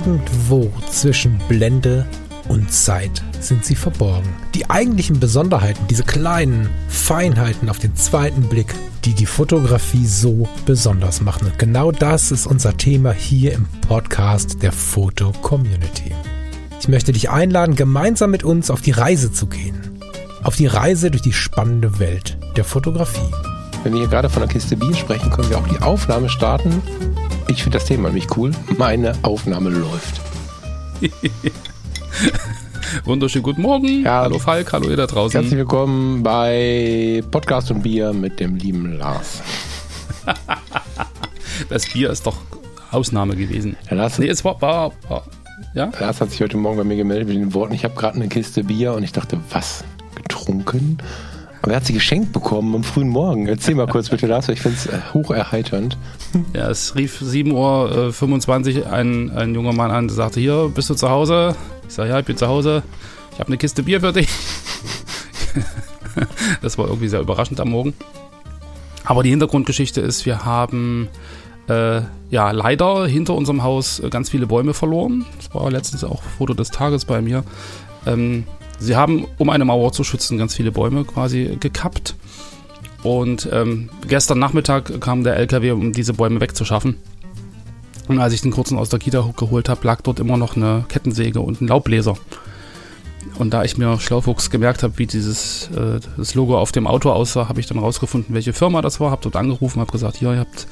Irgendwo zwischen Blende und Zeit sind sie verborgen. Die eigentlichen Besonderheiten, diese kleinen Feinheiten auf den zweiten Blick, die die Fotografie so besonders machen. Und genau das ist unser Thema hier im Podcast der Foto-Community. Ich möchte dich einladen, gemeinsam mit uns auf die Reise zu gehen. Auf die Reise durch die spannende Welt der Fotografie. Wenn wir hier gerade von der Kiste Bier sprechen, können wir auch die Aufnahme starten. Ich finde das Thema nämlich cool. Meine Aufnahme läuft. Wunderschönen guten Morgen. Ja, hallo Falk, hallo ihr da draußen. Herzlich willkommen bei Podcast und Bier mit dem lieben Lars. Das Bier ist doch Ausnahme gewesen. Ja, Lars, es war ja? Lars hat sich heute Morgen bei mir gemeldet mit den Worten, ich habe gerade eine Kiste Bier und ich dachte, was? Getrunken? Aber er hat sie geschenkt bekommen am frühen Morgen. Erzähl mal kurz bitte, Lars, ich finde es hocherheiternd. Ja, es rief 7:25 Uhr ein junger Mann an, der sagte, hier, bist du zu Hause? Ich sage, ja, ich bin zu Hause. Ich habe eine Kiste Bier für dich. Das war irgendwie sehr überraschend am Morgen. Aber die Hintergrundgeschichte ist, wir haben leider hinter unserem Haus ganz viele Bäume verloren. Das war letztens auch Foto des Tages bei mir. Sie haben, um eine Mauer zu schützen, ganz viele Bäume quasi gekappt. Und gestern Nachmittag kam der LKW, um diese Bäume wegzuschaffen. Und als ich den Kurzen aus der Kita geholt habe, lag dort immer noch eine Kettensäge und ein Laubbläser. Und da ich mir Schlaufuchs gemerkt habe, wie das Logo auf dem Auto aussah, habe ich dann rausgefunden, welche Firma das war, habe dort angerufen, habe gesagt, hier, ihr habt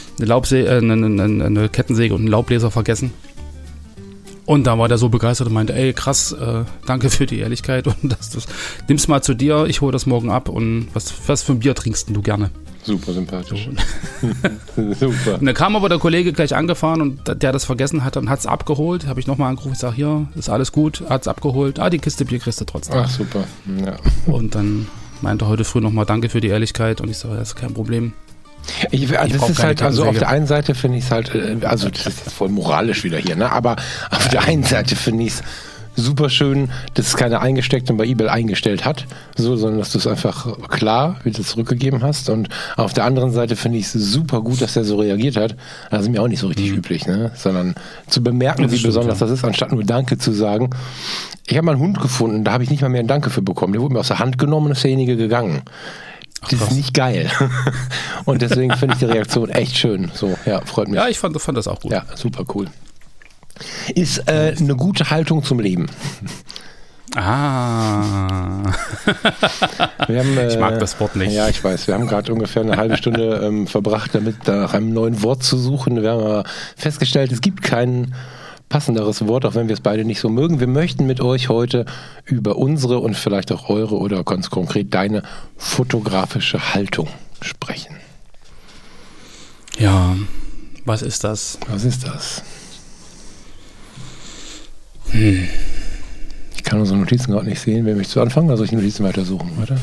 eine Kettensäge und einen Laubbläser vergessen. Und da war der so begeistert und meinte, ey, krass, danke für die Ehrlichkeit und nimm's mal zu dir, ich hole das morgen ab und was für ein Bier trinkst du gerne? Super sympathisch. So. Super. Und dann kam aber der Kollege gleich angefahren und der das vergessen hatte und hat's abgeholt. Habe ich nochmal angerufen, ich sage, hier, ist alles gut, hat's abgeholt. Die Kiste Bier kriegst du trotzdem. Ach, super. Ja. Und dann meinte er heute früh nochmal, danke für die Ehrlichkeit und ich sage, das ist kein Problem. Das ist halt, also auf der einen Seite finde ich es halt, also das ist voll moralisch wieder hier, ne? Aber auf der einen Seite finde ich es super schön, dass es keiner eingesteckt und bei eBay eingestellt hat, sondern dass du es einfach klar wieder zurückgegeben hast. Und auf der anderen Seite finde ich es super gut, dass er so reagiert hat. Das ist mir auch nicht so richtig üblich, ne? Sondern zu bemerken, wie besonders das ist, anstatt nur Danke zu sagen. Ich habe mal einen Hund gefunden, da habe ich nicht mal mehr ein Danke für bekommen. Der wurde mir aus der Hand genommen und ist derjenige gegangen. Das ist nicht geil. Und deswegen finde ich die Reaktion echt schön. So, ja, freut mich. Ja, ich fand das auch gut. Ja, super cool. Ist eine gute Haltung zum Leben. Wir haben, ich mag das Wort nicht. Ja, ich weiß. Wir haben gerade ungefähr eine halbe Stunde verbracht, damit nach einem neuen Wort zu suchen. Wir haben aber festgestellt, es gibt kein passenderes Wort, auch wenn wir es beide nicht so mögen. Wir möchten mit euch heute über unsere und vielleicht auch eure oder ganz konkret deine fotografische Haltung sprechen. Ja, was ist das? Was ist das? Ich kann unsere Notizen gerade nicht sehen. Wer möchte anfangen? Oder soll ich die Notizen weitersuchen? Warte.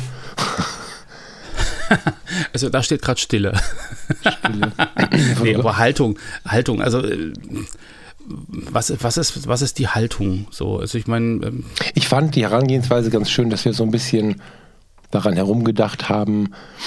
Also da steht gerade Stille. Nee, aber Haltung. Also was ist die Haltung? So, also ich meine, ich fand die Herangehensweise ganz schön, dass wir so ein bisschen daran herumgedacht haben,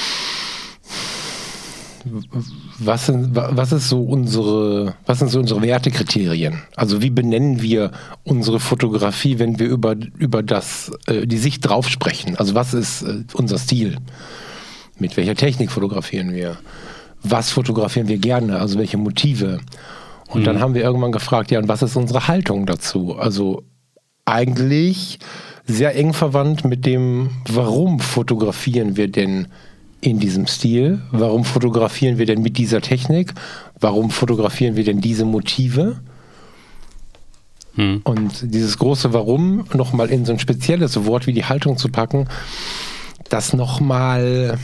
was sind so unsere Wertekriterien? Also wie benennen wir unsere Fotografie, wenn wir über die Sicht drauf sprechen? Also was ist unser Stil? Mit welcher Technik fotografieren wir? Was fotografieren wir gerne? Also welche Motive? Und dann haben wir irgendwann gefragt, ja, und was ist unsere Haltung dazu? Also eigentlich sehr eng verwandt mit dem, warum fotografieren wir denn in diesem Stil? Warum fotografieren wir denn mit dieser Technik? Warum fotografieren wir denn diese Motive? Und dieses große Warum nochmal in so ein spezielles Wort wie die Haltung zu packen, das nochmal,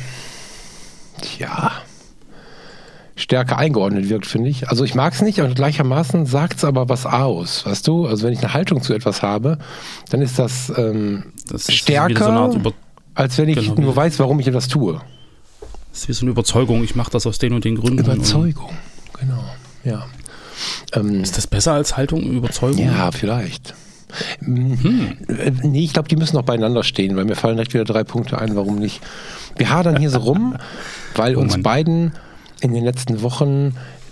stärker eingeordnet wirkt, finde ich. Also ich mag es nicht, aber gleichermaßen sagt es aber was aus, weißt du? Also wenn ich eine Haltung zu etwas habe, dann ist das stärker, so als wenn ich nur weiß, warum ich etwas tue. Das ist wie so eine Überzeugung, ich mache das aus den und den Gründen. Überzeugung, genau, ja. Ist das besser als Haltung, Überzeugung? Ja, vielleicht. Nee, ich glaube, die müssen noch beieinander stehen, weil mir fallen direkt wieder 3 Punkte ein, warum nicht. Wir hadern hier so rum, weil uns beiden in den letzten Wochen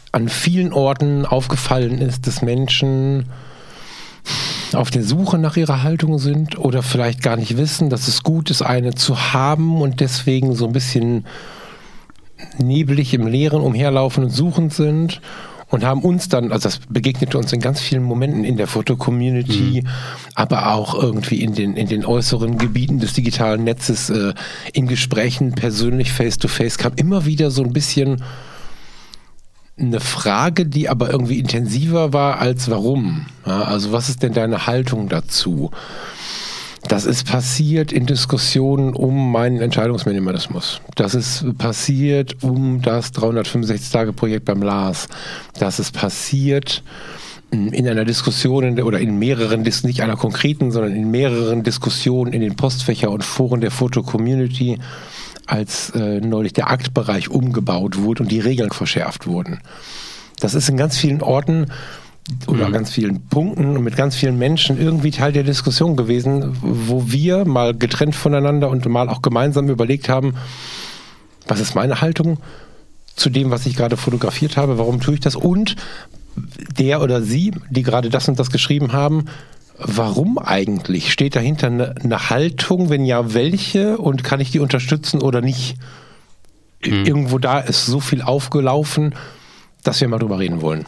an vielen Orten aufgefallen ist, dass Menschen auf der Suche nach ihrer Haltung sind oder vielleicht gar nicht wissen, dass es gut ist, eine zu haben und deswegen so ein bisschen nebelig im Leeren umherlaufen und suchend sind und haben uns dann, also das begegnete uns in ganz vielen Momenten in der Foto-Community, aber auch irgendwie in den äußeren Gebieten des digitalen Netzes, in Gesprächen persönlich face-to-face kam immer wieder so ein bisschen eine Frage, die aber irgendwie intensiver war als warum. Ja, also was ist denn deine Haltung dazu? Das ist passiert in Diskussionen um meinen Entscheidungsminimalismus. Das ist passiert um das 365-Tage-Projekt beim Lars. Das ist passiert in einer Diskussion oder in mehreren, nicht einer konkreten, sondern in mehreren Diskussionen in den Postfächer und Foren der Foto-Community, als neulich der Aktbereich umgebaut wurde und die Regeln verschärft wurden. Das ist in ganz vielen Orten oder ganz vielen Punkten und mit ganz vielen Menschen irgendwie Teil der Diskussion gewesen, wo wir mal getrennt voneinander und mal auch gemeinsam überlegt haben, was ist meine Haltung zu dem, was ich gerade fotografiert habe, warum tue ich das und der oder sie, die gerade das und das geschrieben haben, warum eigentlich? Steht dahinter eine Haltung? Wenn ja, welche? Und kann ich die unterstützen oder nicht? Irgendwo da ist so viel aufgelaufen, dass wir mal drüber reden wollen.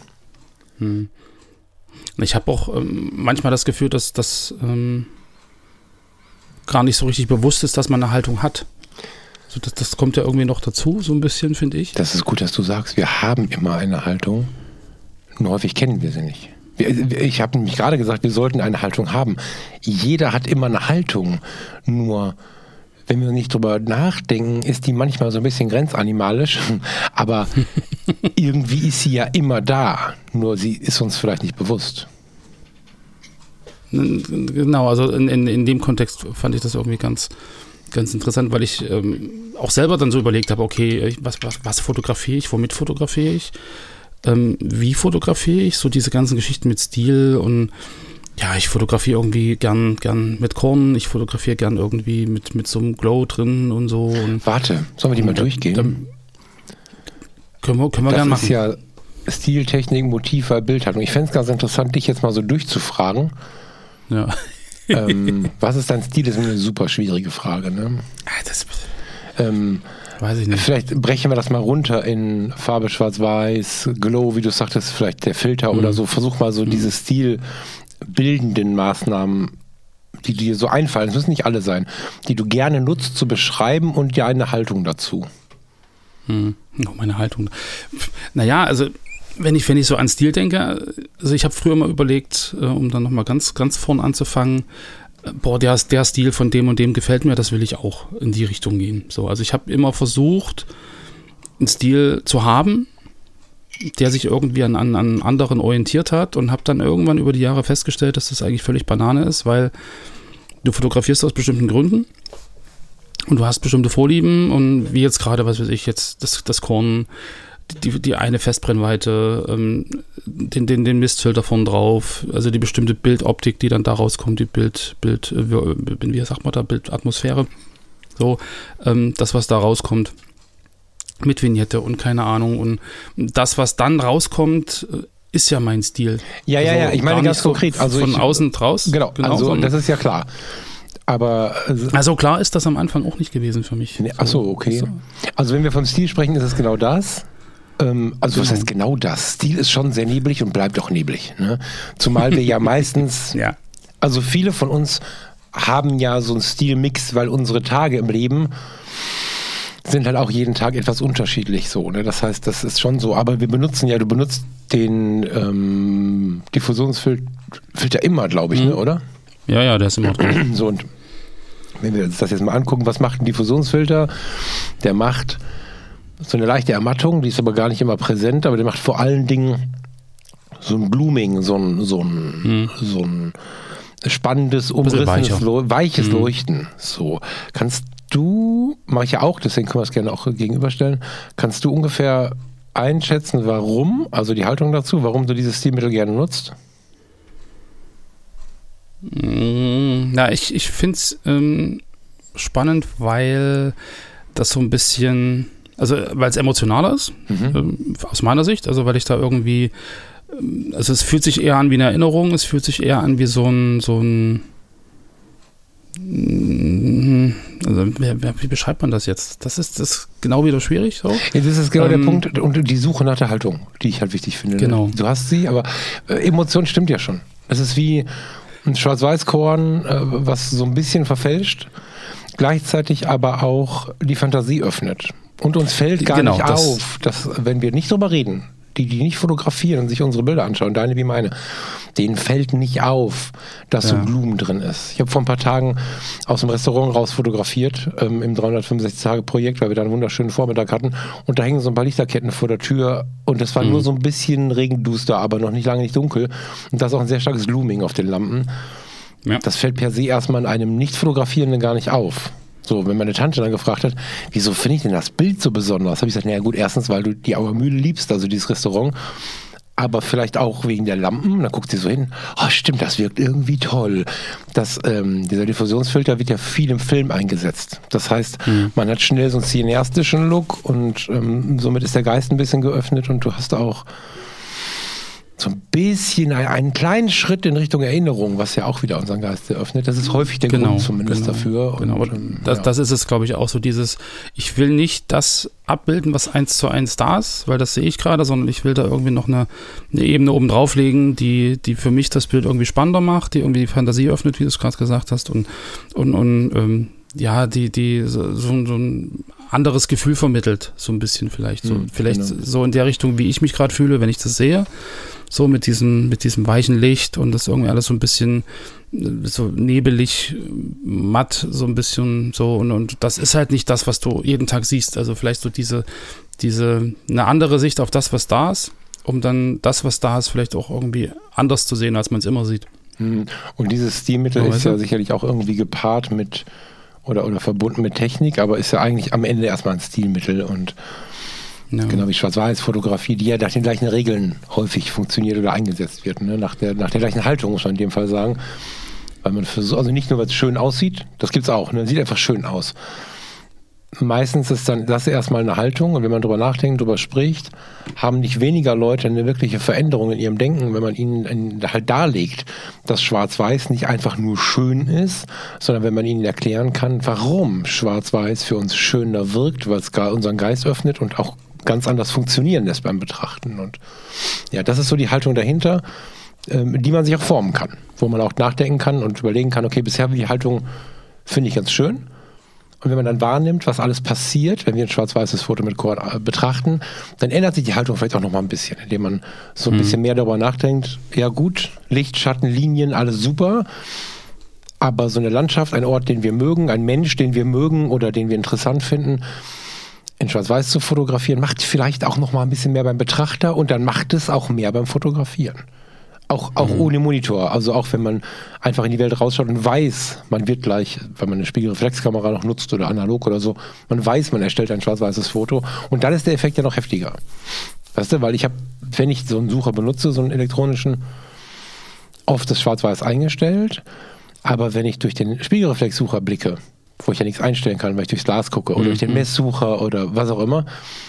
Ich habe auch manchmal das Gefühl, dass das gar nicht so richtig bewusst ist, dass man eine Haltung hat. Also das kommt ja irgendwie noch dazu, so ein bisschen, finde ich. Das ist gut, dass du sagst, wir haben immer eine Haltung, nur häufig kennen wir sie nicht. Ich habe nämlich gerade gesagt, wir sollten eine Haltung haben. Jeder hat immer eine Haltung. Nur, wenn wir nicht drüber nachdenken, ist die manchmal so ein bisschen grenzanimalisch. Aber irgendwie ist sie ja immer da. Nur sie ist uns vielleicht nicht bewusst. Genau, also in dem Kontext fand ich das irgendwie ganz interessant, weil ich auch selber dann so überlegt habe, okay, was fotografiere ich, womit fotografiere ich? Wie fotografiere ich? So diese ganzen Geschichten mit Stil und ja, ich fotografiere irgendwie gern mit Korn, ich fotografiere gern irgendwie mit so einem Glow drin und so. Und warte, sollen wir die mal durchgehen? Können wir gerne machen. Das ist ja Stil, Technik, Motivwahl, Bildhaltung. Ich fände es ganz interessant, dich jetzt mal so durchzufragen. Ja. Was ist dein Stil? Das ist eine super schwierige Frage, ne? Weiß ich nicht. Vielleicht brechen wir das mal runter in Farbe schwarz-weiß, Glow, wie du sagtest, vielleicht der Filter oder so. Versuch mal so diese stilbildenden Maßnahmen, die dir so einfallen, es müssen nicht alle sein, die du gerne nutzt, zu beschreiben und dir eine Haltung dazu. Oh, meine Haltung. Naja, also wenn ich so an Stil denke, also ich habe früher mal überlegt, um dann nochmal ganz vorn anzufangen, der Stil von dem und dem gefällt mir, das will ich auch in die Richtung gehen. So, also ich habe immer versucht, einen Stil zu haben, der sich irgendwie an anderen orientiert hat und habe dann irgendwann über die Jahre festgestellt, dass das eigentlich völlig Banane ist, weil du fotografierst aus bestimmten Gründen und du hast bestimmte Vorlieben und wie jetzt gerade, was weiß ich, jetzt das Korn, die eine Festbrennweite, den Mistfilter vorn drauf, also die bestimmte Bildoptik, die dann daraus kommt, die wie sagt man da, Bildatmosphäre, so, das, was da rauskommt, mit Vignette und keine Ahnung und das, was dann rauskommt, ist ja mein Stil. Ja, ich meine ganz konkret. Also von außen draus. Genau, also das ist ja klar. Aber also klar ist das am Anfang auch nicht gewesen für mich. Nee, achso, okay. So. Also wenn wir vom Stil sprechen, ist es genau das. Also was heißt genau das? Stil ist schon sehr neblig und bleibt auch neblig. Ne? Zumal wir ja meistens, also viele von uns haben ja so einen Stilmix, weil unsere Tage im Leben sind halt auch jeden Tag etwas unterschiedlich so. Ne? Das heißt, das ist schon so. Aber du benutzt den Diffusionsfilter immer, glaube ich, ne, oder? Ja, der ist immer drin. So, und wenn wir uns das jetzt mal angucken, was macht ein Diffusionsfilter? Der macht so eine leichte Ermattung, die ist aber gar nicht immer präsent, aber der macht vor allen Dingen so ein Blooming, so ein spannendes, umrissenes, weiches Leuchten. So, mache ich ja auch, deswegen können wir es gerne auch gegenüberstellen, kannst du ungefähr einschätzen, warum, also die Haltung dazu, warum du dieses Stilmittel gerne nutzt? Na, ich finde es spannend, weil das so ein bisschen, Also weil es emotionaler ist, aus meiner Sicht. Also weil ich da irgendwie, also es fühlt sich eher an wie eine Erinnerung, es fühlt sich eher an wie so ein also, wie beschreibt man das jetzt? Das ist genau wieder schwierig. So. Ja, das ist genau der Punkt und die Suche nach der Haltung, die ich halt wichtig finde. Genau. Du hast sie, aber Emotion stimmt ja schon. Es ist wie ein Schwarz-Weiß-Korn, was so ein bisschen verfälscht, gleichzeitig aber auch die Fantasie öffnet. Und uns fällt gar nicht auf, dass, wenn wir nicht drüber reden, die nicht fotografieren und sich unsere Bilder anschauen, deine wie meine, denen fällt nicht auf, dass so Blumen drin ist. Ich habe vor ein paar Tagen aus dem Restaurant raus fotografiert, im 365-Tage-Projekt, weil wir da einen wunderschönen Vormittag hatten. Und da hängen so ein paar Lichterketten vor der Tür. Und das war nur so ein bisschen regenduster, aber noch nicht lange nicht dunkel. Und da ist auch ein sehr starkes Looming auf den Lampen. Ja. Das fällt per se erstmal einem Nicht-Fotografierenden gar nicht auf. So, wenn meine Tante dann gefragt hat, wieso finde ich denn das Bild so besonders? Habe ich gesagt, naja gut, erstens, weil du die Auer Mühle liebst, also dieses Restaurant, aber vielleicht auch wegen der Lampen. Dann guckt sie so hin, oh stimmt, das wirkt irgendwie toll. Dieser Diffusionsfilter wird ja viel im Film eingesetzt. Das heißt, man hat schnell so einen cineastischen Look und somit ist der Geist ein bisschen geöffnet und du hast auch so ein bisschen einen kleinen Schritt in Richtung Erinnerung, was ja auch wieder unseren Geist eröffnet. Das ist häufig der Grund zumindest dafür. Genau, und, das ist es, glaube ich, auch so dieses, ich will nicht das abbilden, was 1:1 da ist, weil das sehe ich gerade, sondern ich will da irgendwie noch eine Ebene oben drauflegen, die für mich das Bild irgendwie spannender macht, die irgendwie die Fantasie öffnet, wie du es gerade gesagt hast und die so ein anderes Gefühl vermittelt, so ein bisschen vielleicht. So in der Richtung, wie ich mich gerade fühle, wenn ich das sehe. So mit diesem weichen Licht und das irgendwie alles so ein bisschen so nebelig, matt, so ein bisschen so. Und das ist halt nicht das, was du jeden Tag siehst. Also vielleicht so diese eine andere Sicht auf das, was da ist, um dann das, was da ist, vielleicht auch irgendwie anders zu sehen, als man es immer sieht. Und dieses Stilmittel ist ja sicherlich auch irgendwie gepaart mit oder verbunden mit Technik, aber ist ja eigentlich am Ende erstmal ein Stilmittel und genau wie Schwarz-Weiß-Fotografie, die ja nach den gleichen Regeln häufig funktioniert oder eingesetzt wird, ne? Nach der gleichen Haltung, muss man in dem Fall sagen. Weil man also nicht nur, weil es schön aussieht, das gibt's auch, ne? Sieht einfach schön aus. Meistens ist dann das erstmal eine Haltung und wenn man drüber nachdenkt, drüber spricht, haben nicht weniger Leute eine wirkliche Veränderung in ihrem Denken, wenn man ihnen halt darlegt, dass Schwarz-Weiß nicht einfach nur schön ist, sondern wenn man ihnen erklären kann, warum Schwarz-Weiß für uns schöner wirkt, weil es unseren Geist öffnet und auch ganz anders funktionieren lässt beim Betrachten. Und ja, das ist so die Haltung dahinter, die man sich auch formen kann, wo man auch nachdenken kann und überlegen kann, okay, bisher die Haltung finde ich ganz schön. Und wenn man dann wahrnimmt, was alles passiert, wenn wir ein schwarz-weißes Foto mit Korn betrachten, dann ändert sich die Haltung vielleicht auch noch mal ein bisschen, indem man so ein bisschen mehr darüber nachdenkt, ja gut, Licht, Schatten, Linien, alles super, aber so eine Landschaft, ein Ort, den wir mögen, ein Mensch, den wir mögen oder den wir interessant finden, in Schwarz-Weiß zu fotografieren, macht vielleicht auch noch mal ein bisschen mehr beim Betrachter und dann macht es auch mehr beim Fotografieren. Auch ohne Monitor, also auch wenn man einfach in die Welt rausschaut und weiß, man wird gleich, wenn man eine Spiegelreflexkamera noch nutzt oder analog oder so, man weiß, man erstellt ein schwarz-weißes Foto und dann ist der Effekt ja noch heftiger. Weißt du, weil ich habe, wenn ich so einen Sucher benutze, so einen elektronischen, oft das Schwarz-Weiß eingestellt, aber wenn ich durch den Spiegelreflexsucher blicke, wo ich ja nichts einstellen kann, weil ich durchs Glas gucke oder durch den Messsucher oder was auch immer,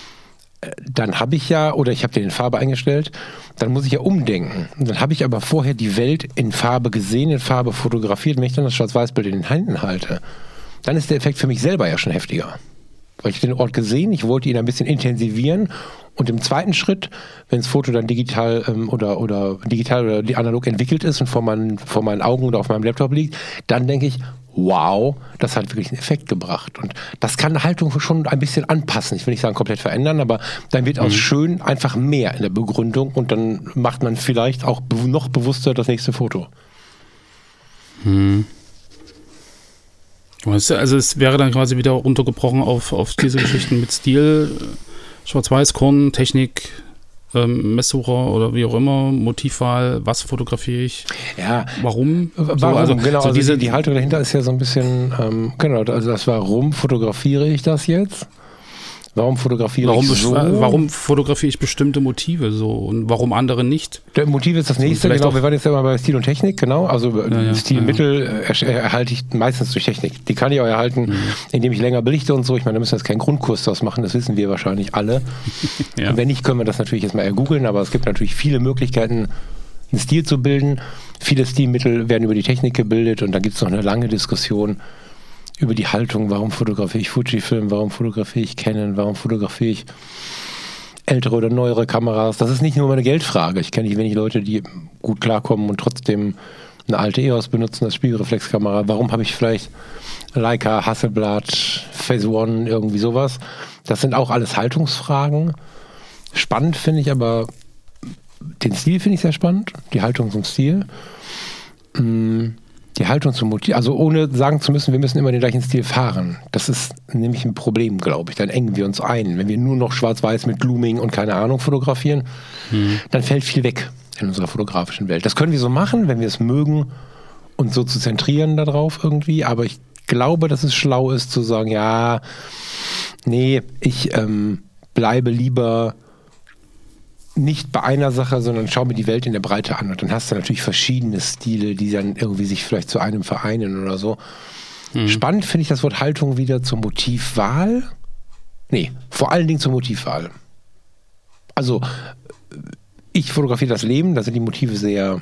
dann habe ich ja, oder ich habe den in Farbe eingestellt, dann muss ich ja umdenken. Und dann habe ich aber vorher die Welt in Farbe gesehen, in Farbe fotografiert. Wenn ich dann das Schwarz-Weiß-Bild in den Händen halte, dann ist der Effekt für mich selber ja schon heftiger. Weil ich den Ort gesehen, ich wollte ihn ein bisschen intensivieren und im zweiten Schritt, wenn das Foto dann digital oder digital oder analog entwickelt ist und vor meinen Augen oder auf meinem Laptop liegt, dann denke ich, wow, das hat wirklich einen Effekt gebracht. Und das kann eine Haltung schon ein bisschen anpassen. Ich will nicht sagen komplett verändern, aber dann wird aus schön einfach mehr in der Begründung und dann macht man vielleicht auch noch bewusster das nächste Foto. Also es wäre dann quasi wieder runtergebrochen auf diese Geschichten mit Stil, Schwarz-Weiß, Technik, Messsucher oder wie auch immer, Motivwahl, was fotografiere ich, warum? Warum, genau, also die Haltung dahinter ist ja so ein bisschen, also das warum fotografiere ich das jetzt? Warum fotografiere ich so? Warum fotografiere ich bestimmte Motive so und warum andere nicht? Der Motiv ist das nächste, genau. Wir waren jetzt ja mal bei Stil und Technik, genau. Also Stilmittel erhalte ich meistens durch Technik. Die kann ich auch erhalten, indem ich länger belichte und so. Ich meine, da müssen wir jetzt keinen Grundkurs draus machen, das wissen wir wahrscheinlich alle. Ja. Und wenn nicht, können wir das natürlich jetzt mal googeln, aber es gibt natürlich viele Möglichkeiten, einen Stil zu bilden. Viele Stilmittel werden über die Technik gebildet und da gibt es noch eine lange Diskussion über die Haltung, warum fotografiere ich Fujifilm, warum fotografiere ich Canon, warum fotografiere ich ältere oder neuere Kameras. Das ist nicht nur eine Geldfrage. Ich kenne nicht wenig Leute, die gut klarkommen und trotzdem eine alte EOS benutzen als Spiegelreflexkamera. Warum habe ich vielleicht Leica, Hasselblad, Phase One, irgendwie sowas? Das sind auch alles Haltungsfragen. Spannend finde ich aber, den Stil finde ich sehr spannend, die Haltung zum Stil. Die Haltung zum Motiv, also ohne sagen zu müssen, wir müssen immer den gleichen Stil fahren. Das ist nämlich ein Problem, glaube ich. Dann engen wir uns ein. Wenn wir nur noch schwarz-weiß mit Glooming und keine Ahnung fotografieren, dann fällt viel weg in unserer fotografischen Welt. Das können wir so machen, wenn wir es mögen, uns so zu zentrieren darauf irgendwie. Aber ich glaube, dass es schlau ist zu sagen, ja, nee, ich bleibe lieber nicht bei einer Sache, sondern schau mir die Welt in der Breite an. Und dann hast du natürlich verschiedene Stile, die dann irgendwie sich vielleicht zu einem vereinen oder so. Spannend finde ich das Wort Haltung wieder zur Motivwahl. Nee, vor allen Dingen zur Motivwahl. Also, ich fotografiere das Leben, da sind die Motive sehr,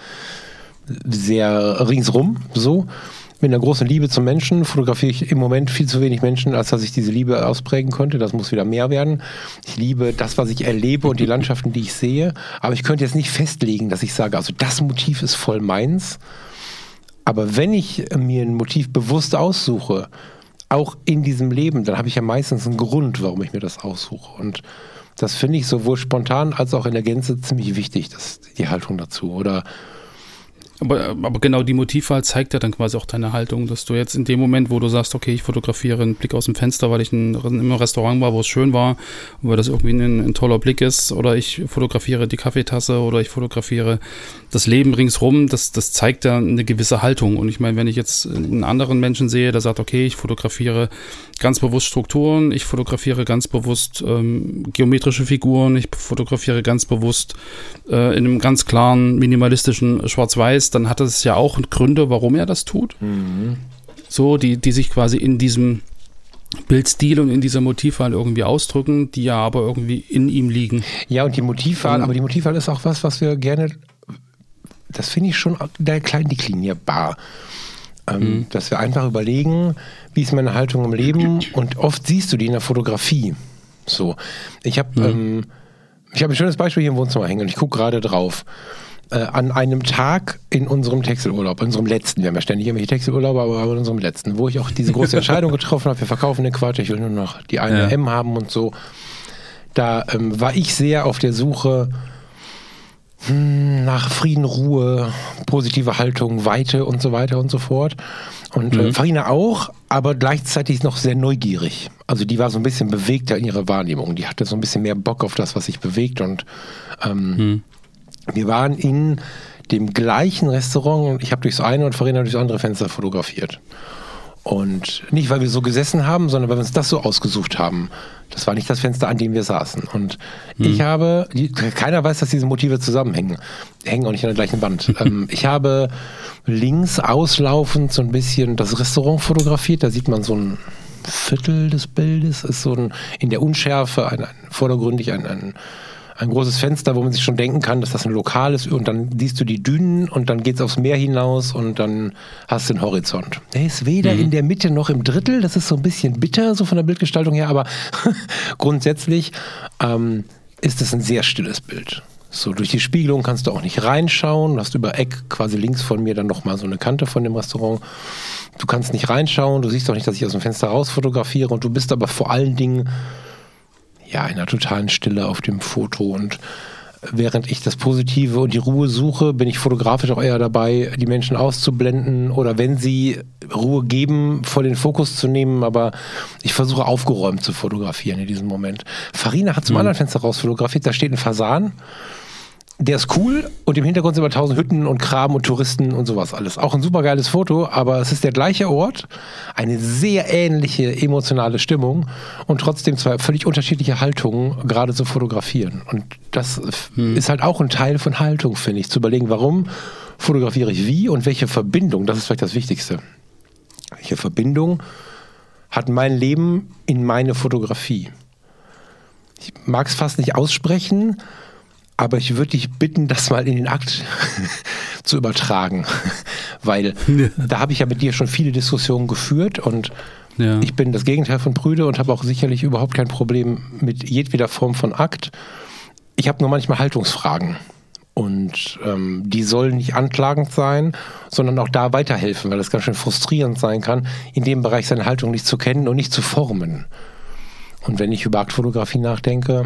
sehr ringsrum, so. Mit einer großen Liebe zum Menschen fotografiere ich im Moment viel zu wenig Menschen, als dass ich diese Liebe ausprägen konnte. Das muss wieder mehr werden. Ich liebe das, was ich erlebe und die Landschaften, die ich sehe. Aber ich könnte jetzt nicht festlegen, dass ich sage, also das Motiv ist voll meins. Aber wenn ich mir ein Motiv bewusst aussuche, auch in diesem Leben, dann habe ich ja meistens einen Grund, warum ich mir das aussuche. Und das finde ich sowohl spontan als auch in der Gänze ziemlich wichtig, die Haltung dazu. Oder Aber genau die Motivwahl zeigt ja dann quasi auch deine Haltung, dass du jetzt in dem Moment, wo du sagst, okay, ich fotografiere einen Blick aus dem Fenster, weil ich im Restaurant war, wo es schön war, weil das irgendwie ein toller Blick ist, oder ich fotografiere die Kaffeetasse oder ich fotografiere das Leben ringsrum, das zeigt ja eine gewisse Haltung. Und ich meine, wenn ich jetzt einen anderen Menschen sehe, der sagt, okay, ich fotografiere ganz bewusst Strukturen, ich fotografiere ganz bewusst geometrische Figuren, ich fotografiere ganz bewusst in einem ganz klaren, minimalistischen Schwarz-Weiß, dann hat es ja auch Gründe, warum er das tut. So, die sich quasi in diesem Bildstil und in dieser Motivwahl irgendwie ausdrücken, die ja aber irgendwie in ihm liegen. Ja, und die Motivwahl, aber die Motivwahl ist auch was wir gerne, das finde ich schon der klein deklinierbar. Dass wir einfach überlegen, wie ist meine Haltung im Leben, und oft siehst du die in der Fotografie. So, ich habe ein schönes Beispiel hier im Wohnzimmer hängen und ich gucke gerade drauf. An einem Tag in unserem Textilurlaub, in unserem letzten, wir haben ja ständig irgendwelche Textilurlaube, aber in unserem letzten, wo ich auch diese große Entscheidung getroffen habe, wir verkaufen den Quatsch, ich will nur noch die eine M haben und so. Da war ich sehr auf der Suche nach Frieden, Ruhe, positive Haltung, Weite und so weiter und so fort. Und Farina auch, aber gleichzeitig noch sehr neugierig. Also die war so ein bisschen bewegter in ihrer Wahrnehmung. Die hatte so ein bisschen mehr Bock auf das, was sich bewegt. Und wir waren in dem gleichen Restaurant und ich habe durchs eine und Farina durchs andere Fenster fotografiert. Und nicht, weil wir so gesessen haben, sondern weil wir uns das so ausgesucht haben. Das war nicht das Fenster, an dem wir saßen. Und keiner weiß, dass diese Motive zusammenhängen. Hängen auch nicht an der gleichen Wand. Ich habe links auslaufend so ein bisschen das Restaurant fotografiert. Da sieht man so ein Viertel des Bildes. Ist so in der Unschärfe vordergründig ein großes Fenster, wo man sich schon denken kann, dass das ein Lokal ist, und dann siehst du die Dünen und dann geht's aufs Meer hinaus und dann hast du den Horizont. Der ist weder in der Mitte noch im Drittel, das ist so ein bisschen bitter, so von der Bildgestaltung her, aber grundsätzlich ist es ein sehr stilles Bild. So, durch die Spiegelung kannst du auch nicht reinschauen, du hast über Eck quasi links von mir dann nochmal so eine Kante von dem Restaurant. Du kannst nicht reinschauen, du siehst auch nicht, dass ich aus dem Fenster raus fotografiere, und du bist aber vor allen Dingen in einer totalen Stille auf dem Foto, und während ich das Positive und die Ruhe suche, bin ich fotografisch auch eher dabei, die Menschen auszublenden oder wenn sie Ruhe geben, voll den Fokus zu nehmen, aber ich versuche aufgeräumt zu fotografieren in diesem Moment. Farina hat zum anderen Fenster raus fotografiert, da steht ein Fasan, der ist cool und im Hintergrund sind immer 1000 Hütten und Kram und Touristen und sowas alles. Auch ein super geiles Foto, aber es ist der gleiche Ort, eine sehr ähnliche emotionale Stimmung und trotzdem zwei völlig unterschiedliche Haltungen gerade zu fotografieren. Und das ist halt auch ein Teil von Haltung, finde ich, zu überlegen, warum fotografiere ich wie und welche Verbindung, das ist vielleicht das Wichtigste. Welche Verbindung hat mein Leben in meine Fotografie? Ich mag es fast nicht aussprechen, aber ich würde dich bitten, das mal in den Akt zu übertragen, weil da habe ich ja mit dir schon viele Diskussionen geführt und ich bin das Gegenteil von prüde und habe auch sicherlich überhaupt kein Problem mit jedweder Form von Akt. Ich habe nur manchmal Haltungsfragen und die sollen nicht anklagend sein, sondern auch da weiterhelfen, weil das ganz schön frustrierend sein kann, in dem Bereich seine Haltung nicht zu kennen und nicht zu formen. Und wenn ich über Aktfotografie nachdenke,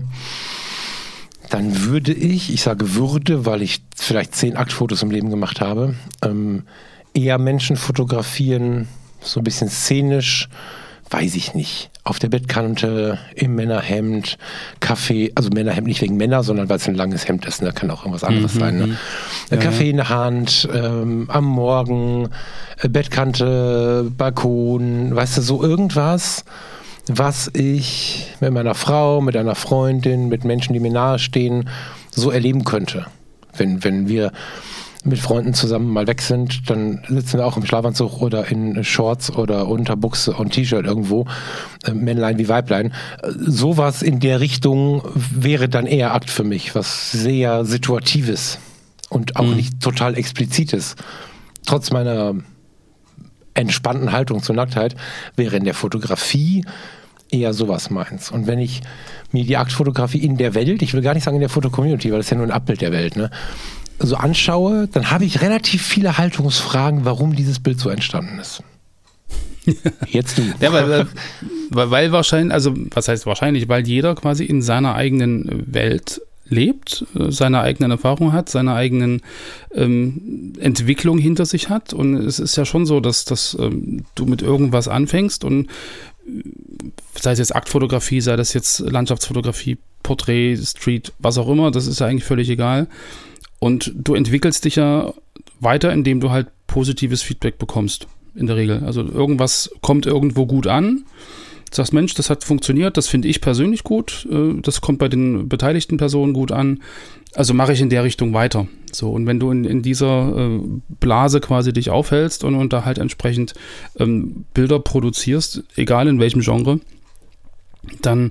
dann würde ich sage würde, weil ich vielleicht 10 Aktfotos im Leben gemacht habe, eher Menschen fotografieren, so ein bisschen szenisch, weiß ich nicht, auf der Bettkante, im Männerhemd, Kaffee, also Männerhemd nicht wegen Männer, sondern weil es ein langes Hemd ist, da kann auch irgendwas anderes sein. Ne? Kaffee in der Hand, am Morgen, Bettkante, Balkon, weißt du, so irgendwas, was ich mit meiner Frau, mit einer Freundin, mit Menschen, die mir nahestehen, so erleben könnte. Wenn wir mit Freunden zusammen mal weg sind, dann sitzen wir auch im Schlafanzug oder in Shorts oder Unterbuchse und T-Shirt irgendwo, Männlein wie Weiblein. Sowas in der Richtung wäre dann eher Akt für mich, was sehr Situatives und auch nicht total Explizites. Trotz meiner entspannten Haltung zur Nacktheit wäre in der Fotografie eher sowas meins. Und wenn ich mir die Aktfotografie in der Welt, ich will gar nicht sagen in der Fotocommunity, weil das ist ja nur ein Abbild der Welt, ne, so anschaue, dann habe ich relativ viele Haltungsfragen, warum dieses Bild so entstanden ist. Jetzt du. Ja, weil wahrscheinlich, also was heißt wahrscheinlich, weil jeder quasi in seiner eigenen Welt lebt, seine eigenen Erfahrungen hat, seine eigenen Entwicklung hinter sich hat. Und es ist ja schon so, dass du mit irgendwas anfängst und sei es jetzt Aktfotografie, sei das jetzt Landschaftsfotografie, Porträt, Street, was auch immer, das ist ja eigentlich völlig egal. Und du entwickelst dich ja weiter, indem du halt positives Feedback bekommst, in der Regel. Also irgendwas kommt irgendwo gut an. Du sagst, Mensch, das hat funktioniert, das finde ich persönlich gut, das kommt bei den beteiligten Personen gut an, also mache ich in der Richtung weiter. So, und wenn du in dieser Blase quasi dich aufhältst und da halt entsprechend Bilder produzierst, egal in welchem Genre, dann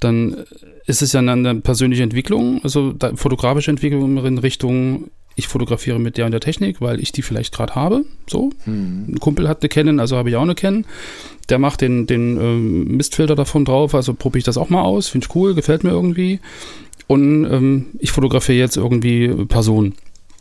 ist es ja eine persönliche Entwicklung, also fotografische Entwicklung in Richtung, ich fotografiere mit der und der Technik, weil ich die vielleicht gerade habe. So, ein Kumpel hat eine Canon, also habe ich auch eine Canon. Der macht den Mistfilter davon drauf, also probiere ich das auch mal aus, finde ich cool, gefällt mir irgendwie. Und ich fotografiere jetzt irgendwie Personen.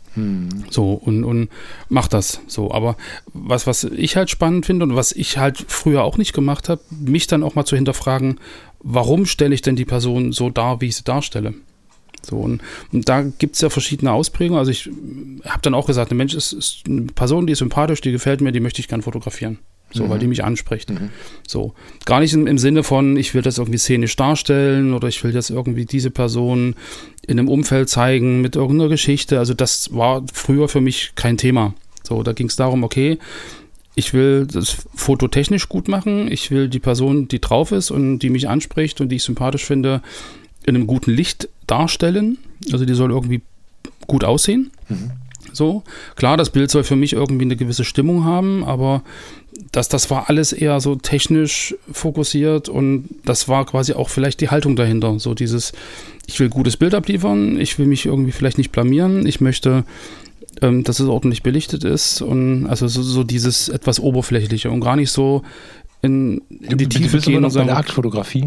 So, und mach das. So, aber was ich halt spannend finde und was ich halt früher auch nicht gemacht habe, mich dann auch mal zu hinterfragen, warum stelle ich denn die Person so dar, wie ich sie darstelle? So, und da gibt es ja verschiedene Ausprägungen. Also ich habe dann auch gesagt, ein Mensch ist eine Person, die ist sympathisch, die gefällt mir, die möchte ich gern fotografieren. So, weil die mich anspricht. So, gar nicht im Sinne von, ich will das irgendwie szenisch darstellen oder ich will das irgendwie diese Person in einem Umfeld zeigen mit irgendeiner Geschichte. Also das war früher für mich kein Thema. So, da ging es darum, okay, ich will das Foto technisch gut machen, ich will die Person, die drauf ist und die mich anspricht und die ich sympathisch finde, in einem guten Licht darstellen. Also die soll irgendwie gut aussehen. So, klar, das Bild soll für mich irgendwie eine gewisse Stimmung haben, aber das war alles eher so technisch fokussiert und das war quasi auch vielleicht die Haltung dahinter. So dieses, ich will gutes Bild abliefern, ich will mich irgendwie vielleicht nicht blamieren, ich möchte, dass es ordentlich belichtet ist und also so dieses etwas Oberflächliche und gar nicht so in die Tiefe gehen. Und bei der Aktfotografie?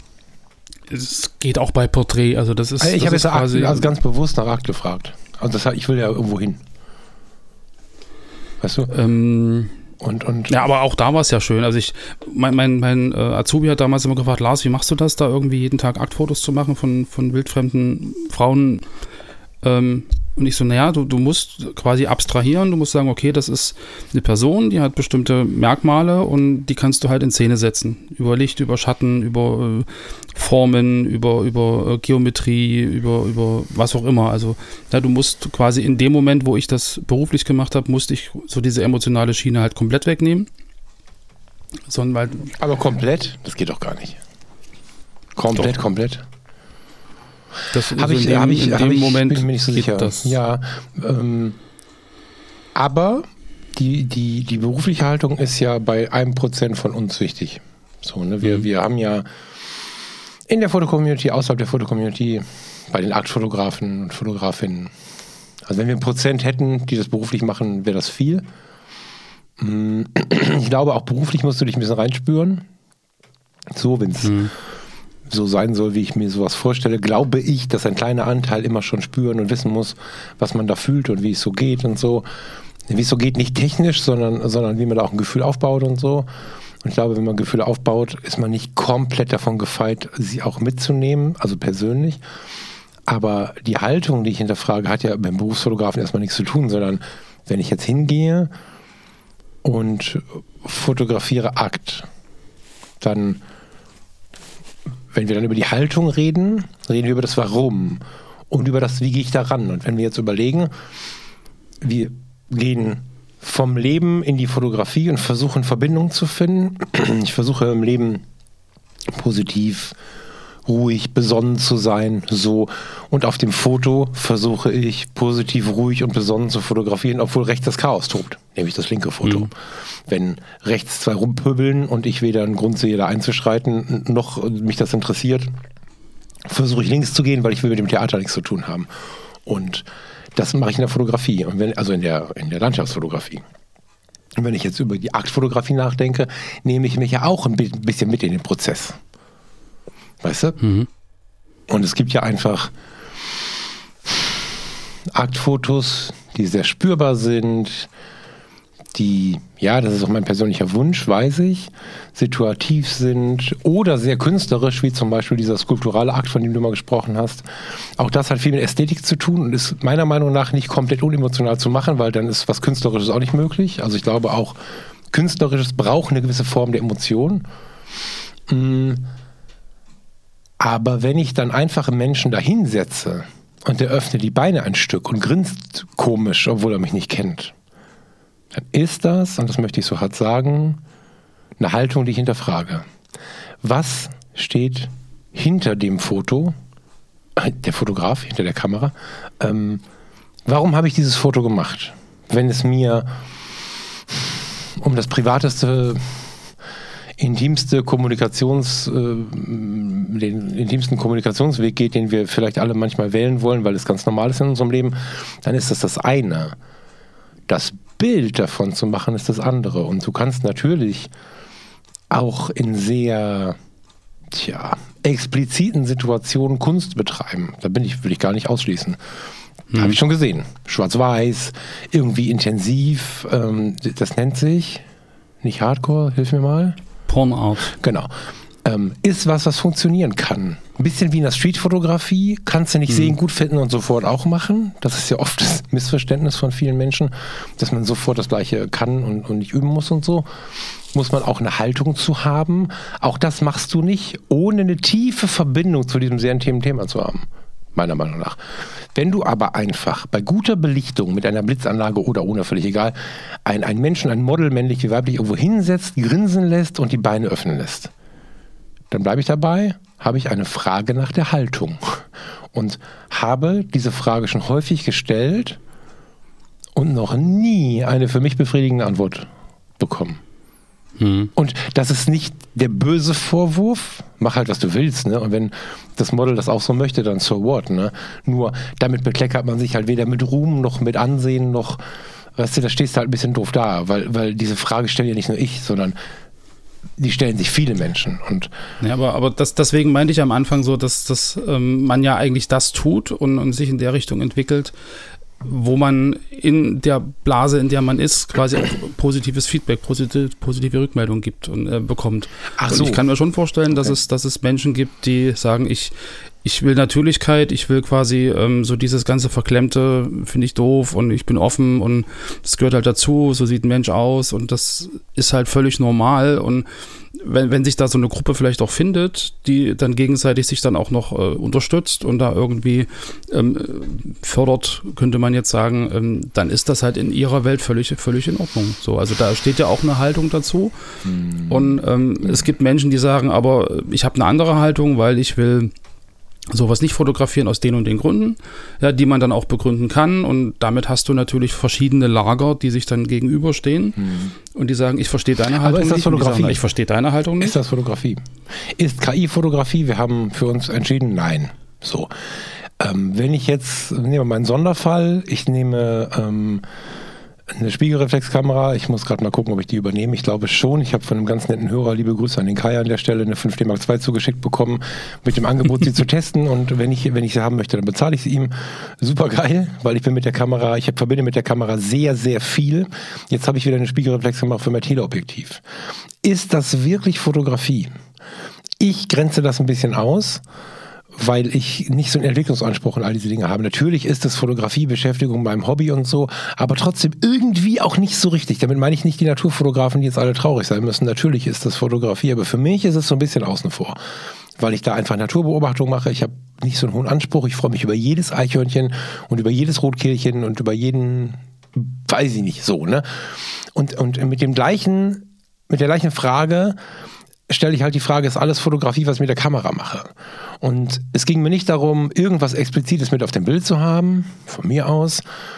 Es geht auch bei Porträt, also das ist. Ich habe jetzt quasi ganz bewusst nach Akt gefragt. Also ich will ja irgendwo hin. Weißt du? Ja, aber auch da war es ja schön. Also mein Azubi hat damals immer gefragt, Lars, wie machst du das, da irgendwie jeden Tag Aktfotos zu machen von wildfremden Frauen? Und ich so, naja, du musst quasi abstrahieren, du musst sagen, okay, das ist eine Person, die hat bestimmte Merkmale und die kannst du halt in Szene setzen. Über Licht, über Schatten, über Formen, über Geometrie, über was auch immer. Also ja, du musst quasi in dem Moment, wo ich das beruflich gemacht habe, musste ich so diese emotionale Schiene halt komplett wegnehmen. Aber komplett? Das geht doch gar nicht. Komplett. Das bin ich mir nicht so sicher. Das. Ja, aber die berufliche Haltung ist ja bei 1% von uns wichtig. So, ne? Wir haben ja in der Fotocommunity, außerhalb der Fotocommunity, bei den Aktfotografen und Fotografinnen, also wenn wir 1% hätten, die das beruflich machen, wäre das viel. Ich glaube, auch beruflich musst du dich ein bisschen reinspüren. So, wenn es so sein soll, wie ich mir sowas vorstelle, glaube ich, dass ein kleiner Anteil immer schon spüren und wissen muss, was man da fühlt und wie es so geht und so. Wie es so geht, nicht technisch, sondern wie man da auch ein Gefühl aufbaut und so. Und ich glaube, wenn man Gefühle aufbaut, ist man nicht komplett davon gefeit, sie auch mitzunehmen, also persönlich. Aber die Haltung, die ich hinterfrage, hat ja beim Berufsfotografen erstmal nichts zu tun, sondern wenn ich jetzt hingehe und fotografiere Akt, dann, wenn wir dann über die Haltung reden wir über das Warum und über das, wie gehe ich da ran. Und wenn wir jetzt überlegen, wir gehen vom Leben in die Fotografie und versuchen Verbindungen zu finden. Ich versuche im Leben positiv, ruhig, besonnen zu sein, so. Und auf dem Foto versuche ich positiv, ruhig und besonnen zu fotografieren, obwohl rechts das Chaos tobt, nämlich das linke Foto. Wenn rechts 2 rumpöbeln und ich weder einen Grund sehe, da einzuschreiten, noch mich das interessiert, versuche ich links zu gehen, weil ich will mit dem Theater nichts zu tun haben. Und das mache ich in der Fotografie, und in der Landschaftsfotografie. Und wenn ich jetzt über die Aktfotografie nachdenke, nehme ich mich ja auch ein bisschen mit in den Prozess. Weißt du? Und es gibt ja einfach Aktfotos, die sehr spürbar sind, die, ja, das ist auch mein persönlicher Wunsch, weiß ich, situativ sind oder sehr künstlerisch, wie zum Beispiel dieser skulpturale Akt, von dem du mal gesprochen hast. Auch das hat viel mit Ästhetik zu tun und ist meiner Meinung nach nicht komplett unemotional zu machen, weil dann ist was Künstlerisches auch nicht möglich. Also ich glaube auch, Künstlerisches braucht eine gewisse Form der Emotion. Aber wenn ich dann einfach einen Menschen da hinsetze und der öffnet die Beine ein Stück und grinst komisch, obwohl er mich nicht kennt, dann ist das, und das möchte ich so hart sagen, eine Haltung, die ich hinterfrage. Was steht hinter dem Foto, der Fotograf, hinter der Kamera? Warum habe ich dieses Foto gemacht? Wenn es mir um das privateste, den intimsten Kommunikationsweg geht, den wir vielleicht alle manchmal wählen wollen, weil es ganz normal ist in unserem Leben, dann ist das eine. Das Bild davon zu machen, ist das andere. Und du kannst natürlich auch in sehr expliziten Situationen Kunst betreiben. Da will ich gar nicht ausschließen. Habe ich schon gesehen. Schwarz-Weiß, irgendwie intensiv. Das nennt sich nicht Hardcore, hilf mir mal. Pornart. Genau. Ist was funktionieren kann. Ein bisschen wie in der Streetfotografie, kannst du nicht sehen, gut finden und sofort auch machen. Das ist ja oft das Missverständnis von vielen Menschen, dass man sofort das Gleiche kann und nicht üben muss und so. Muss man auch eine Haltung zu haben. Auch das machst du nicht, ohne eine tiefe Verbindung zu diesem sehr intimen Thema zu haben. Meiner Meinung nach. Wenn du aber einfach bei guter Belichtung mit einer Blitzanlage oder ohne, völlig egal, einen Menschen, ein Model, männlich wie weiblich, irgendwo hinsetzt, grinsen lässt und die Beine öffnen lässt, dann bleibe ich dabei, habe ich eine Frage nach der Haltung und habe diese Frage schon häufig gestellt und noch nie eine für mich befriedigende Antwort bekommen. Und das ist nicht der böse Vorwurf, mach halt, was du willst, ne? Und wenn das Model das auch so möchte, dann so what, ne? Nur damit bekleckert man sich halt weder mit Ruhm noch mit Ansehen noch, weißt du, da stehst du halt ein bisschen doof da, weil diese Frage stelle ja nicht nur ich, sondern die stellen sich viele Menschen. Und ja, aber deswegen meinte ich am Anfang so, dass man ja eigentlich das tut und sich in der Richtung entwickelt, wo man in der Blase, in der man ist, quasi auch positives Feedback, positive Rückmeldung gibt und bekommt. Ach so. Und ich kann mir schon vorstellen, dass es Menschen gibt, die sagen, ich ich will Natürlichkeit, ich will quasi so dieses ganze Verklemmte, finde ich doof und ich bin offen und das gehört halt dazu, so sieht ein Mensch aus und das ist halt völlig normal und wenn sich da so eine Gruppe vielleicht auch findet, die dann gegenseitig sich dann auch noch unterstützt und da irgendwie fördert, könnte man jetzt sagen, dann ist das halt in ihrer Welt völlig in Ordnung. So, also da steht ja auch eine Haltung dazu und es gibt Menschen, die sagen, aber ich habe eine andere Haltung, weil ich will sowas nicht fotografieren aus den und den Gründen, ja, die man dann auch begründen kann und damit hast du natürlich verschiedene Lager, die sich dann gegenüberstehen und die sagen, ich verstehe deine Haltung nicht. Aber ist das Fotografie? Sagen, ich verstehe deine Haltung nicht. Ist das Fotografie? Ist KI-Fotografie? Wir haben für uns entschieden, nein. So. Wenn ich jetzt, nehmen wir mal einen Sonderfall, ich nehme eine Spiegelreflexkamera. Ich muss gerade mal gucken, ob ich die übernehme. Ich glaube schon. Ich habe von einem ganz netten Hörer, liebe Grüße an den Kai an der Stelle, eine 5D Mark II zugeschickt bekommen, mit dem Angebot, sie zu testen. Und wenn ich sie haben möchte, dann bezahle ich sie ihm. Super geil, weil ich verbinde mit der Kamera sehr, sehr viel. Jetzt habe ich wieder eine Spiegelreflexkamera für mein Teleobjektiv. Ist das wirklich Fotografie? Ich grenze das ein bisschen aus, weil ich nicht so einen Entwicklungsanspruch und all diese Dinge habe. Natürlich ist das Fotografie, Beschäftigung beim Hobby und so, aber trotzdem irgendwie auch nicht so richtig. Damit meine ich nicht die Naturfotografen, die jetzt alle traurig sein müssen. Natürlich ist das Fotografie, aber für mich ist es so ein bisschen außen vor, weil ich da einfach Naturbeobachtung mache. Ich habe nicht so einen hohen Anspruch. Ich freue mich über jedes Eichhörnchen und über jedes Rotkehlchen und über jeden, weiß ich nicht, so, ne? Und mit der gleichen Frage stelle ich halt die Frage, ist alles Fotografie, was ich mit der Kamera mache? Und es ging mir nicht darum, irgendwas Explizites mit auf dem Bild zu haben, von mir aus.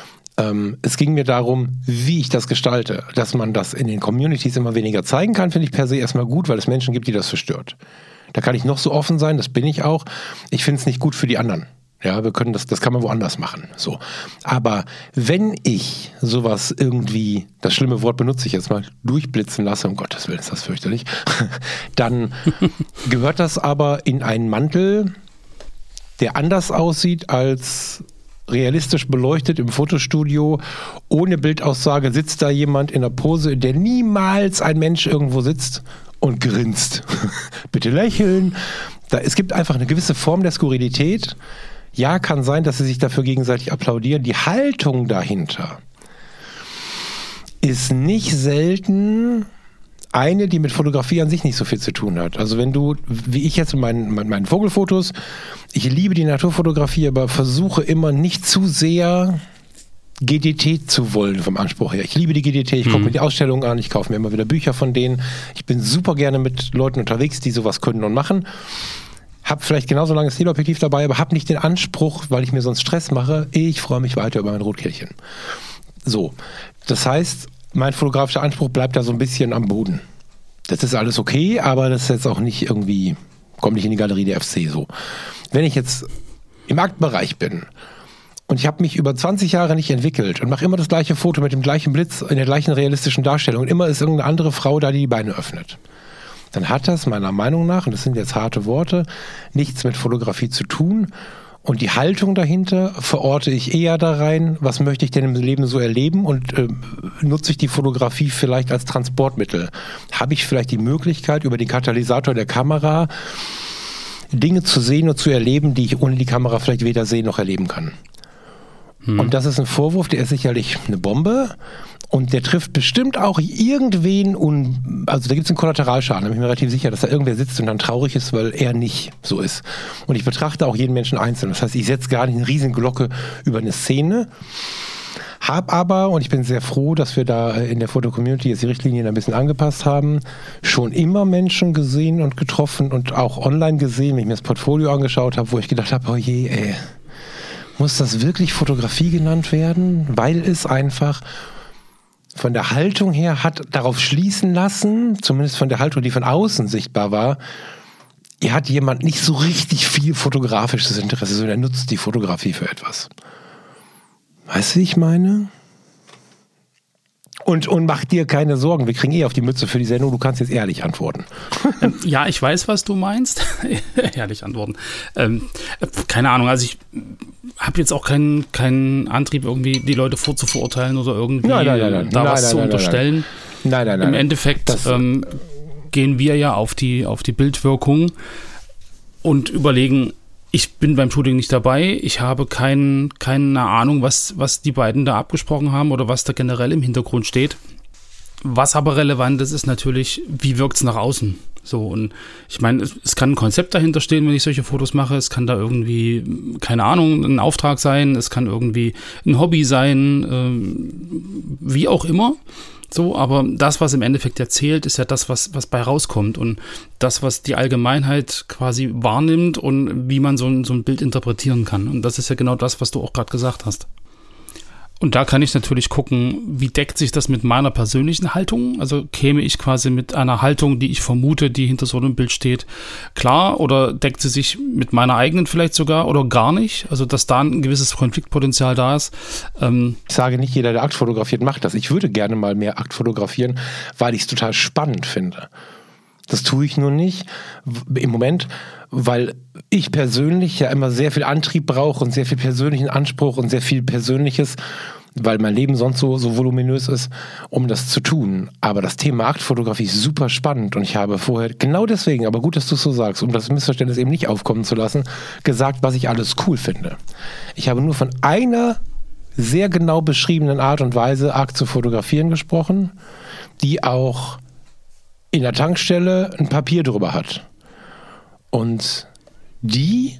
Es ging mir darum, wie ich das gestalte. Dass man das in den Communities immer weniger zeigen kann, finde ich per se erstmal gut, weil es Menschen gibt, die das verstört. Da kann ich noch so offen sein, das bin ich auch. Ich finde es nicht gut für die anderen. Ja, das kann man woanders machen. So. Aber wenn ich sowas irgendwie, das schlimme Wort benutze ich jetzt mal, durchblitzen lasse, um Gottes Willen ist das fürchterlich, dann gehört das aber in einen Mantel, der anders aussieht als realistisch beleuchtet im Fotostudio. Ohne Bildaussage sitzt da jemand in einer Pose, in der niemals ein Mensch irgendwo sitzt und grinst. Bitte lächeln. Es gibt einfach eine gewisse Form der Skurrilität. Ja, kann sein, dass sie sich dafür gegenseitig applaudieren. Die Haltung dahinter ist nicht selten eine, die mit Fotografie an sich nicht so viel zu tun hat. Also wenn du, wie ich jetzt in meinen Vogelfotos, ich liebe die Naturfotografie, aber versuche immer nicht zu sehr GDT zu wollen vom Anspruch her. Ich liebe die GDT, ich gucke mir die Ausstellungen an, ich kaufe mir immer wieder Bücher von denen. Ich bin super gerne mit Leuten unterwegs, die sowas können und machen. Hab vielleicht genauso lange das Teleobjektiv dabei, aber hab nicht den Anspruch, weil ich mir sonst Stress mache, ich freue mich weiter über mein Rotkehlchen. So, das heißt, mein fotografischer Anspruch bleibt da so ein bisschen am Boden. Das ist alles okay, aber das ist jetzt auch nicht irgendwie, kommt nicht in die Galerie der FC so. Wenn ich jetzt im Aktbereich bin und ich habe mich über 20 Jahre nicht entwickelt und mache immer das gleiche Foto mit dem gleichen Blitz in der gleichen realistischen Darstellung und immer ist irgendeine andere Frau da, die Beine öffnet, dann hat das meiner Meinung nach, und das sind jetzt harte Worte, nichts mit Fotografie zu tun. Und die Haltung dahinter verorte ich eher da rein, was möchte ich denn im Leben so erleben und nutze ich die Fotografie vielleicht als Transportmittel? Habe ich vielleicht die Möglichkeit, über den Katalysator der Kamera Dinge zu sehen und zu erleben, die ich ohne die Kamera vielleicht weder sehen noch erleben kann? Und das ist ein Vorwurf, der ist sicherlich eine Bombe. Und der trifft bestimmt auch irgendwen, also da gibt es einen Kollateralschaden, da bin ich mir relativ sicher, dass da irgendwer sitzt und dann traurig ist, weil er nicht so ist. Und ich betrachte auch jeden Menschen einzeln. Das heißt, ich setze gar nicht eine riesen Glocke über eine Szene, hab aber, und ich bin sehr froh, dass wir da in der Foto-Community jetzt die Richtlinien ein bisschen angepasst haben, schon immer Menschen gesehen und getroffen und auch online gesehen, wenn ich mir das Portfolio angeschaut habe, wo ich gedacht habe, oh je, muss das wirklich Fotografie genannt werden? Weil es einfach von der Haltung her hat darauf schließen lassen, zumindest von der Haltung, die von außen sichtbar war, hier hat jemand nicht so richtig viel fotografisches Interesse, sondern er nutzt die Fotografie für etwas. Weißt du, wie ich meine? Und mach dir keine Sorgen, wir kriegen auf die Mütze für die Sendung, du kannst jetzt ehrlich antworten. Ja, ich weiß, was du meinst. Ehrlich antworten. Keine Ahnung, also ich habe jetzt auch keinen Antrieb, irgendwie die Leute vorzuverurteilen oder irgendwie was zu unterstellen. Nein. Im Endeffekt gehen wir ja auf die Bildwirkung und überlegen, Ich bin beim Shooting nicht dabei. Ich habe keine Ahnung, was die beiden da abgesprochen haben oder was da generell im Hintergrund steht. Was aber relevant ist natürlich, wie wirkt es nach außen? So, und ich meine, es kann ein Konzept dahinter stehen, wenn ich solche Fotos mache. Es kann da irgendwie, keine Ahnung, ein Auftrag sein. Es kann irgendwie ein Hobby sein, wie auch immer. So, aber das, was im Endeffekt erzählt, ist ja das, was bei rauskommt und das, was die Allgemeinheit quasi wahrnimmt und wie man so ein Bild interpretieren kann. Und das ist ja genau das, was du auch gerade gesagt hast. Und da kann ich natürlich gucken, wie deckt sich das mit meiner persönlichen Haltung? Also käme ich quasi mit einer Haltung, die ich vermute, die hinter so einem Bild steht, klar? Oder deckt sie sich mit meiner eigenen vielleicht sogar oder gar nicht? Also dass da ein gewisses Konfliktpotenzial da ist. Ich sage nicht, jeder, der Akt fotografiert, macht das. Ich würde gerne mal mehr Akt fotografieren, weil ich es total spannend finde. Das tue ich nur nicht im Moment, weil ich persönlich ja immer sehr viel Antrieb brauche und sehr viel persönlichen Anspruch und sehr viel Persönliches, weil mein Leben sonst so voluminös ist, um das zu tun. Aber das Thema Aktfotografie ist super spannend und ich habe vorher, genau deswegen, aber gut, dass du es so sagst, um das Missverständnis eben nicht aufkommen zu lassen, gesagt, was ich alles cool finde. Ich habe nur von einer sehr genau beschriebenen Art und Weise, Akt zu fotografieren gesprochen, die auch in der Tankstelle ein Papier drüber hat. Und die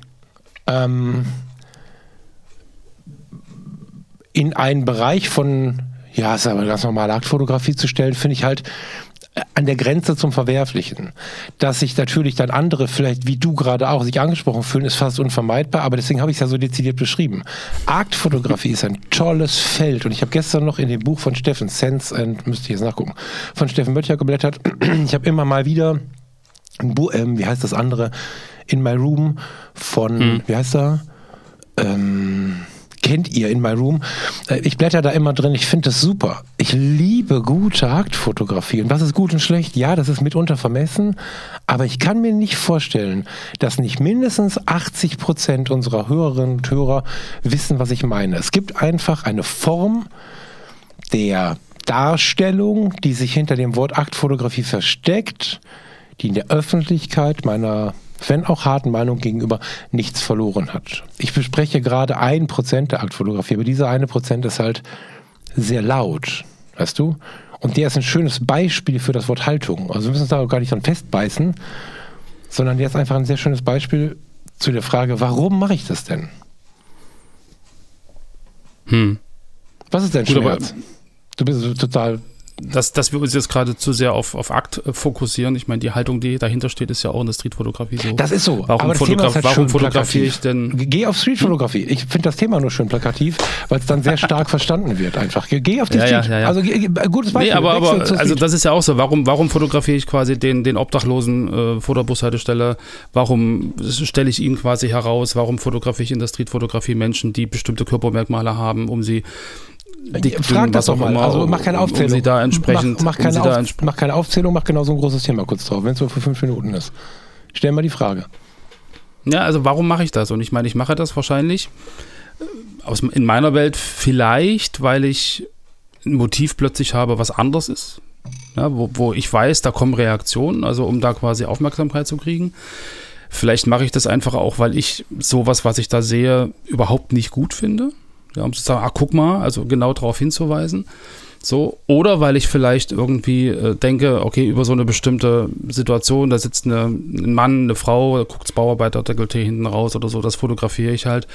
in einen Bereich von, ja, ist aber ganz normale Aktfotografie zu stellen, finde ich halt an der Grenze zum Verwerflichen. Dass sich natürlich dann andere, vielleicht wie du gerade auch, sich angesprochen fühlen, ist fast unvermeidbar, aber deswegen habe ich es ja so dezidiert beschrieben. Aktfotografie ist ein tolles Feld und ich habe gestern noch in dem Buch von Steffen Sense, müsste ich jetzt nachgucken, von Steffen Böttcher geblättert. Ich habe immer mal wieder ein Buch, wie heißt das andere? In My Room von, wie heißt er? Kennt ihr In My Room? Ich blätter da immer drin, ich finde das super. Ich liebe gute Aktfotografie. Und was ist gut und schlecht? Ja, das ist mitunter vermessen, aber ich kann mir nicht vorstellen, dass nicht mindestens 80% unserer Hörerinnen und Hörer wissen, was ich meine. Es gibt einfach eine Form der Darstellung, die sich hinter dem Wort Aktfotografie versteckt, die in der Öffentlichkeit meiner, wenn auch harten Meinung gegenüber, nichts verloren hat. Ich bespreche gerade 1% der Aktfotografie, aber dieser 1% ist halt sehr laut, weißt du? Und der ist ein schönes Beispiel für das Wort Haltung. Also wir müssen uns da auch gar nicht dran festbeißen, sondern der ist einfach ein sehr schönes Beispiel zu der Frage, warum mache ich das denn? Was ist dein Schmerz? Du bist total... Dass wir uns jetzt gerade zu sehr auf Akt fokussieren. Ich meine, die Haltung, die dahinter steht, ist ja auch in der Streetfotografie so. Das ist so. Warum, aber das warum fotografiere ich denn? Geh auf Streetfotografie. Ich finde das Thema nur schön plakativ, weil es dann sehr stark verstanden wird einfach. Geh auf die Street. Ja. Also gutes Beispiel. Nee, aber also das ist ja auch so. Warum fotografiere ich quasi den Obdachlosen vor der Bushaltestelle? Warum stelle ich ihn quasi heraus? Warum fotografiere ich in der Streetfotografie Menschen, die bestimmte Körpermerkmale haben, um sie frag das doch mal, also mach keine Aufzählung. Sie da entsprechend, mach keine Aufzählung, mach genau so ein großes Thema kurz drauf, wenn es so für 5 Minuten ist. Stell mal die Frage. Ja, also warum mache ich das? Und ich meine, ich mache das wahrscheinlich in meiner Welt vielleicht, weil ich ein Motiv plötzlich habe, was anders ist. Ja, wo ich weiß, da kommen Reaktionen, also um da quasi Aufmerksamkeit zu kriegen. Vielleicht mache ich das einfach auch, weil ich sowas, was ich da sehe, überhaupt nicht gut finde. Ja, um zu sagen, guck mal, also genau darauf hinzuweisen. So, oder weil ich vielleicht irgendwie denke, okay, über so eine bestimmte Situation, da sitzt ein Mann, eine Frau, da guckt das Bauarbeiter-Dekolleté hinten raus oder so, das fotografiere ich halt.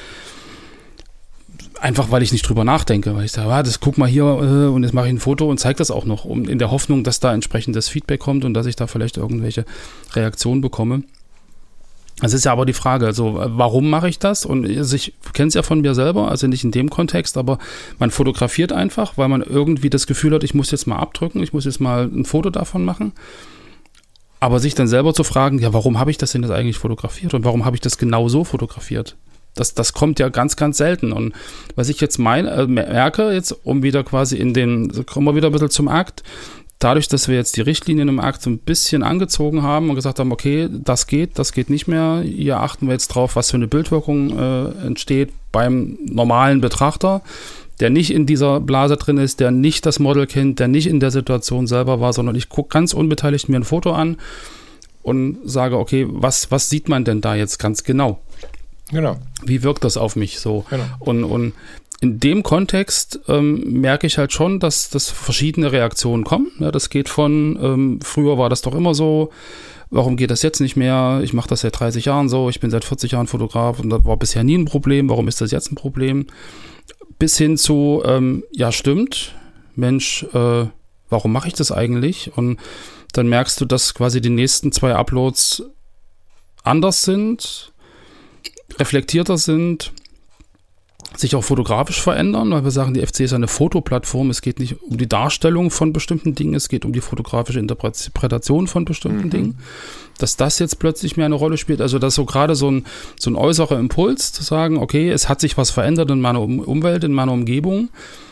Einfach, weil ich nicht drüber nachdenke, weil ich sage, das guck mal hier und jetzt mache ich ein Foto und zeige das auch noch, in der Hoffnung, dass da entsprechendes Feedback kommt und dass ich da vielleicht irgendwelche Reaktionen bekomme. Das ist ja aber die Frage, also warum mache ich das? Und ich kenne es ja von mir selber, also nicht in dem Kontext, aber man fotografiert einfach, weil man irgendwie das Gefühl hat, ich muss jetzt mal abdrücken, ich muss jetzt mal ein Foto davon machen. Aber sich dann selber zu fragen, ja, warum habe ich das denn jetzt eigentlich fotografiert und warum habe ich das genau so fotografiert? Das kommt ja ganz, ganz selten. Und was ich jetzt merke, jetzt kommen wir wieder ein bisschen zum Akt, dadurch, dass wir jetzt die Richtlinien im Akt so ein bisschen angezogen haben und gesagt haben, okay, das geht nicht mehr. Hier achten wir jetzt drauf, was für eine Bildwirkung entsteht beim normalen Betrachter, der nicht in dieser Blase drin ist, der nicht das Model kennt, der nicht in der Situation selber war, sondern ich gucke ganz unbeteiligt mir ein Foto an und sage, okay, was sieht man denn da jetzt ganz genau? Genau. Wie wirkt das auf mich so? Genau. Und in dem Kontext merke ich halt schon, dass verschiedene Reaktionen kommen. Ja, das geht von, früher war das doch immer so, warum geht das jetzt nicht mehr? Ich mache das seit 30 Jahren so, ich bin seit 40 Jahren Fotograf und das war bisher nie ein Problem, warum ist das jetzt ein Problem? Bis hin zu, ja stimmt, Mensch, warum mache ich das eigentlich? Und dann merkst du, dass quasi die nächsten 2 Uploads anders sind, reflektierter sind, sich auch fotografisch verändern, weil wir sagen, die FC ist eine Fotoplattform, es geht nicht um die Darstellung von bestimmten Dingen, es geht um die fotografische Interpretation von bestimmten Dingen, dass das jetzt plötzlich mehr eine Rolle spielt, also dass so gerade so ein äußerer Impuls zu sagen, okay, es hat sich was verändert in meiner Umwelt, in meiner Umgebung,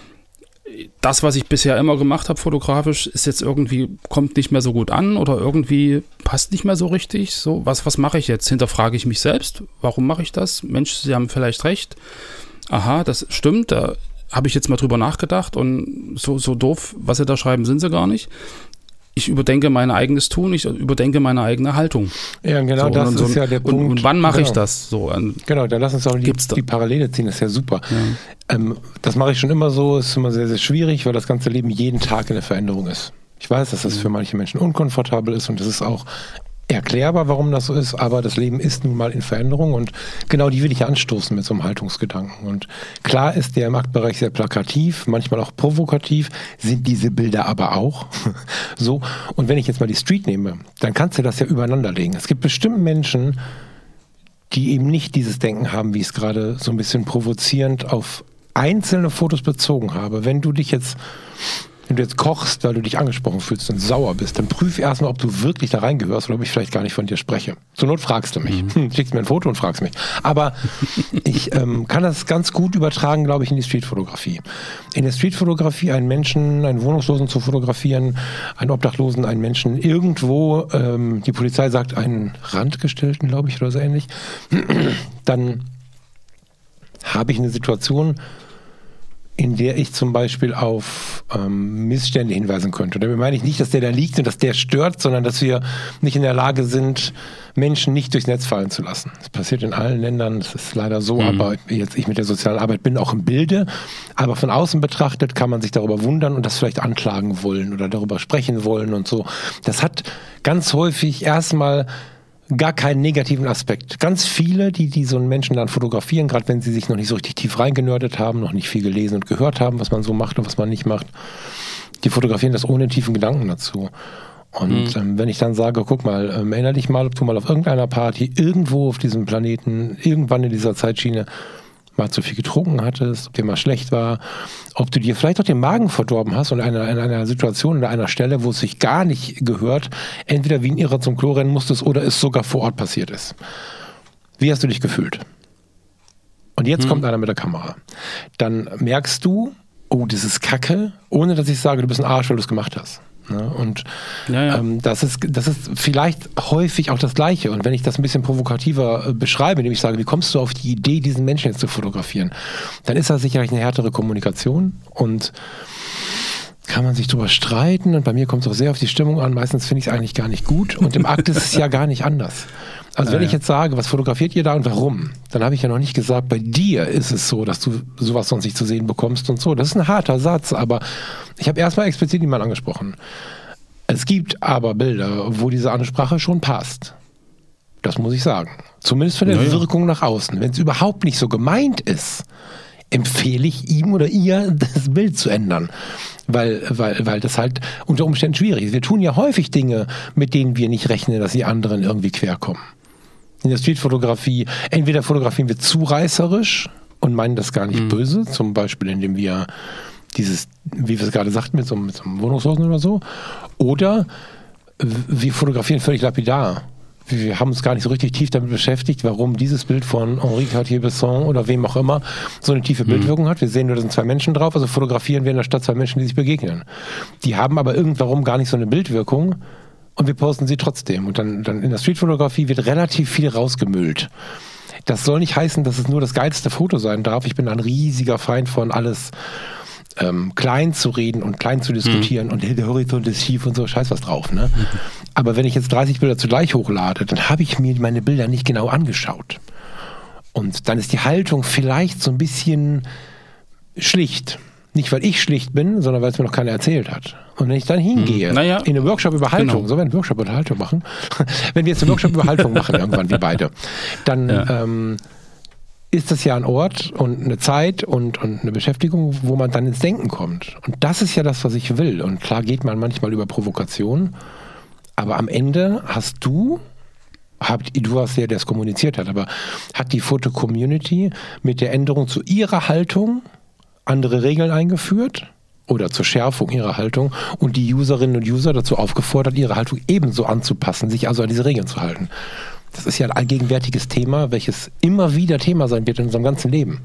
das, was ich bisher immer gemacht habe fotografisch, ist jetzt irgendwie, kommt nicht mehr so gut an oder irgendwie passt nicht mehr so richtig, so, was mache ich jetzt? Hinterfrage ich mich selbst, warum mache ich das? Mensch, Sie haben vielleicht recht. Aha, das stimmt, da habe ich jetzt mal drüber nachgedacht und so doof, was Sie da schreiben, sind Sie gar nicht. Ich überdenke mein eigenes Tun, ich überdenke meine eigene Haltung. Ja, genau, so, das ist ja der Punkt. Und wann mache ich das? So, genau, dann lass uns auch die Parallele ziehen, das ist ja super. Ja. Das mache ich schon immer so, ist immer sehr, sehr schwierig, weil das ganze Leben jeden Tag in der Veränderung ist. Ich weiß, dass das für manche Menschen unkomfortabel ist und das ist auch erklärbar, warum das so ist, aber das Leben ist nun mal in Veränderung und genau die will ich anstoßen mit so einem Haltungsgedanken. Und klar ist der im Aktbereich sehr plakativ, manchmal auch provokativ, sind diese Bilder aber auch so. Und wenn ich jetzt mal die Street nehme, dann kannst du das ja übereinander legen. Es gibt bestimmt Menschen, die eben nicht dieses Denken haben, wie ich es gerade so ein bisschen provozierend auf einzelne Fotos bezogen habe. Wenn du jetzt kochst, weil du dich angesprochen fühlst und sauer bist, dann prüf erstmal, ob du wirklich da reingehörst oder ob ich vielleicht gar nicht von dir spreche. Zur Not fragst du mich. Schickst mir ein Foto und fragst mich. Aber ich kann das ganz gut übertragen, glaube ich, in die Streetfotografie. In der Streetfotografie einen Menschen, einen Wohnungslosen zu fotografieren, einen Obdachlosen, einen Menschen irgendwo, die Polizei sagt, einen Randgestellten, glaube ich, oder so ähnlich, dann habe ich eine Situation, in der ich zum Beispiel auf Missstände hinweisen könnte. Damit meine ich nicht, dass der da liegt und dass der stört, sondern dass wir nicht in der Lage sind, Menschen nicht durchs Netz fallen zu lassen. Das passiert in allen Ländern, das ist leider so, aber jetzt ich mit der sozialen Arbeit bin auch im Bilde, aber von außen betrachtet kann man sich darüber wundern und das vielleicht anklagen wollen oder darüber sprechen wollen und so. Das hat ganz häufig erstmal gar keinen negativen Aspekt. Ganz viele, die so einen Menschen dann fotografieren, gerade wenn sie sich noch nicht so richtig tief reingenördet haben, noch nicht viel gelesen und gehört haben, was man so macht und was man nicht macht, die fotografieren das ohne tiefen Gedanken dazu. Und wenn ich dann sage, guck mal, erinnere dich mal, ob du mal auf irgendeiner Party irgendwo auf diesem Planeten, irgendwann in dieser Zeitschiene mal zu viel getrunken hattest, ob dir mal schlecht war, ob du dir vielleicht auch den Magen verdorben hast und in einer Situation, an einer Stelle, wo es sich gar nicht gehört, entweder wie ein Irrer zum Klo rennen musstest oder es sogar vor Ort passiert ist. Wie hast du dich gefühlt? Und jetzt kommt einer mit der Kamera. Dann merkst du, oh, das ist Kacke, ohne dass ich sage, du bist ein Arsch, weil du es gemacht hast. Und das ist vielleicht häufig auch das Gleiche. Und wenn ich das ein bisschen provokativer beschreibe, indem ich sage, wie kommst du auf die Idee, diesen Menschen jetzt zu fotografieren, dann ist das sicherlich eine härtere Kommunikation und kann man sich drüber streiten und bei mir kommt es auch sehr auf die Stimmung an. Meistens finde ich es eigentlich gar nicht gut und im Akt ist es ja gar nicht anders. Also wenn ich jetzt sage, was fotografiert ihr da und warum, dann habe ich ja noch nicht gesagt, bei dir ist es so, dass du sowas sonst nicht zu sehen bekommst und so. Das ist ein harter Satz, aber ich habe erstmal explizit niemanden angesprochen. Es gibt aber Bilder, wo diese Ansprache schon passt. Das muss ich sagen. Zumindest von der Wirkung nach außen. Wenn es überhaupt nicht so gemeint ist, empfehle ich ihm oder ihr, das Bild zu ändern. Weil das halt unter Umständen schwierig ist. Wir tun ja häufig Dinge, mit denen wir nicht rechnen, dass die anderen irgendwie querkommen. In der Streetfotografie, entweder fotografieren wir zu reißerisch und meinen das gar nicht böse, zum Beispiel indem wir wie wir es gerade sagten, mit so einem Wohnungslosen oder so, oder wir fotografieren völlig lapidar. Wir haben uns gar nicht so richtig tief damit beschäftigt, warum dieses Bild von Henri Cartier-Bresson oder wem auch immer so eine tiefe Bildwirkung hat. Wir sehen nur, da sind 2 Menschen drauf, also fotografieren wir in der Stadt 2 Menschen, die sich begegnen. Die haben aber irgendwann gar nicht so eine Bildwirkung und wir posten sie trotzdem. Und dann in der Streetfotografie wird relativ viel rausgemüllt. Das soll nicht heißen, dass es nur das geilste Foto sein darf. Ich bin ein riesiger Feind von alles klein zu reden und klein zu diskutieren und der Horizont ist schief und so, scheiß was drauf. Ne? Aber wenn ich jetzt 30 Bilder zugleich hochlade, dann habe ich mir meine Bilder nicht genau angeschaut. Und dann ist die Haltung vielleicht so ein bisschen schlicht. Nicht, weil ich schlicht bin, sondern weil es mir noch keiner erzählt hat. Und wenn ich dann hingehe, in einem Workshop über Haltung, sollen wir einen Workshop über Haltung machen? Wenn wir jetzt einen Workshop über Haltung machen, irgendwann, wir beide, dann ist das ja ein Ort und eine Zeit und eine Beschäftigung, wo man dann ins Denken kommt. Und das ist ja das, was ich will. Und klar geht man manchmal über Provokation, aber am Ende du warst der es kommuniziert hat, aber hat die Foto-Community mit der Änderung zu ihrer Haltung andere Regeln eingeführt oder zur Schärfung ihrer Haltung und die Userinnen und User dazu aufgefordert, ihre Haltung ebenso anzupassen, sich also an diese Regeln zu halten. Das ist ja ein allgegenwärtiges Thema, welches immer wieder Thema sein wird in unserem ganzen Leben.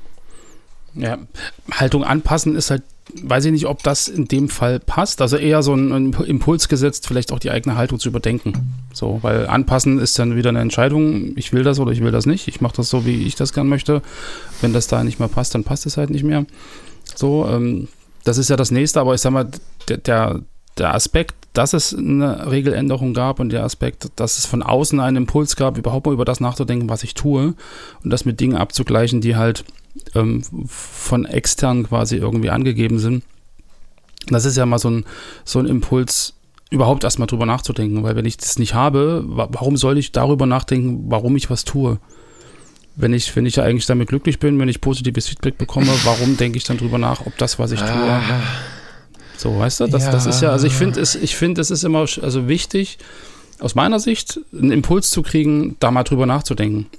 Ja, Haltung anpassen ist halt, weiß ich nicht, ob das in dem Fall passt. Also eher so ein Impuls gesetzt, vielleicht auch die eigene Haltung zu überdenken. So, weil anpassen ist dann wieder eine Entscheidung, ich will das oder ich will das nicht. Ich mache das so, wie ich das gern möchte. Wenn das da nicht mehr passt, dann passt es halt nicht mehr. So, das ist ja das Nächste, aber ich sag mal, der Aspekt, dass es eine Regeländerung gab und der Aspekt, dass es von außen einen Impuls gab, überhaupt mal über das nachzudenken, was ich tue und das mit Dingen abzugleichen, die halt von extern quasi irgendwie angegeben sind. Das ist ja mal so ein Impuls, überhaupt erstmal drüber nachzudenken, weil wenn ich das nicht habe, warum soll ich darüber nachdenken, warum ich was tue? Wenn ich ja eigentlich damit glücklich bin, wenn ich positives Feedback bekomme, warum denke ich dann drüber nach, ob das, was ich tue, so, weißt du, das ist ja, also ich finde, es ist immer also wichtig, aus meiner Sicht, einen Impuls zu kriegen, da mal drüber nachzudenken.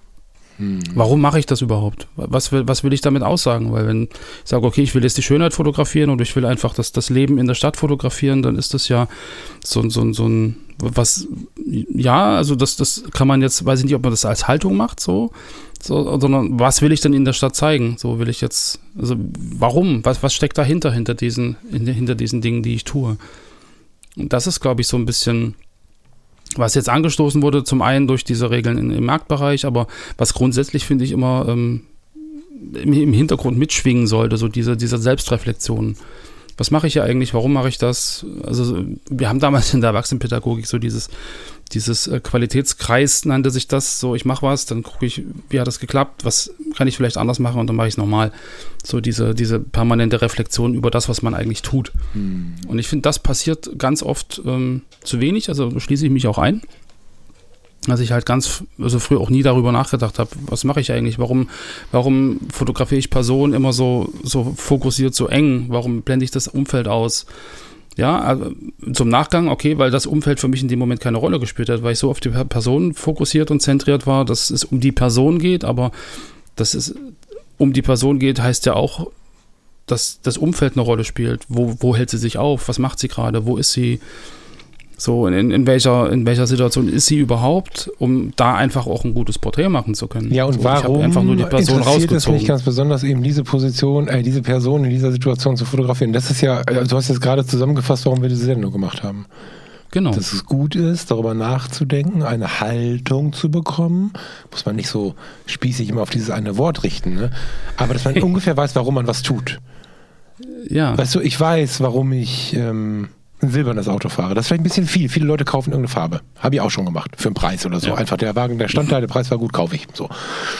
Warum mache ich das überhaupt? Was will ich damit aussagen? Weil wenn ich sage, okay, ich will jetzt die Schönheit fotografieren und ich will einfach das Leben in der Stadt fotografieren, dann ist das ja so ein was, ja, also das kann man jetzt, weiß ich nicht, ob man das als Haltung macht, so, sondern was will ich denn in der Stadt zeigen? So will ich jetzt, also warum? Was steckt dahinter, hinter diesen Dingen, die ich tue? Und das ist, glaube ich, so ein bisschen, was jetzt angestoßen wurde, zum einen durch diese Regeln im Marktbereich, aber was grundsätzlich, finde ich, immer im Hintergrund mitschwingen sollte, so diese Selbstreflexion. Was mache ich hier eigentlich? Warum mache ich das? Also wir haben damals in der Erwachsenenpädagogik so dieses Qualitätskreis, nannte sich das, so ich mache was, dann gucke ich, wie hat das geklappt, was kann ich vielleicht anders machen und dann mache ich es nochmal. So diese permanente Reflexion über das, was man eigentlich tut. Und ich finde, das passiert ganz oft zu wenig, also schließe ich mich auch ein. Dass ich halt früher auch nie darüber nachgedacht habe, was mache ich eigentlich, warum fotografiere ich Personen immer so fokussiert, so eng, warum blende ich das Umfeld aus? Ja, also zum Nachgang, okay, weil das Umfeld für mich in dem Moment keine Rolle gespielt hat, weil ich so auf die Person fokussiert und zentriert war, dass es um die Person geht, aber dass es um die Person geht, heißt ja auch, dass das Umfeld eine Rolle spielt. Wo hält sie sich auf? Was macht sie gerade? Wo ist sie? So, in welcher Situation ist sie überhaupt, um da einfach auch ein gutes Porträt machen zu können? Ja, und so, warum ich habe einfach nur die Person interessiert es rausgezogen. mich ganz besonders, eben diese Person in dieser Situation zu fotografieren? Das ist ja, du hast jetzt gerade zusammengefasst, warum wir diese Sendung gemacht haben. Genau. Dass es gut ist, darüber nachzudenken, eine Haltung zu bekommen. Muss man nicht so spießig immer auf dieses eine Wort richten, ne? Aber dass man ungefähr weiß, warum man was tut. Ja. Weißt du, ich weiß, warum ich ein silbernes Auto fahre. Das ist vielleicht ein bisschen viel. Viele Leute kaufen irgendeine Farbe. Habe ich auch schon gemacht. Für einen Preis oder so. Ja. Einfach der Wagen, der stand da, der Preis war gut, kaufe ich. So.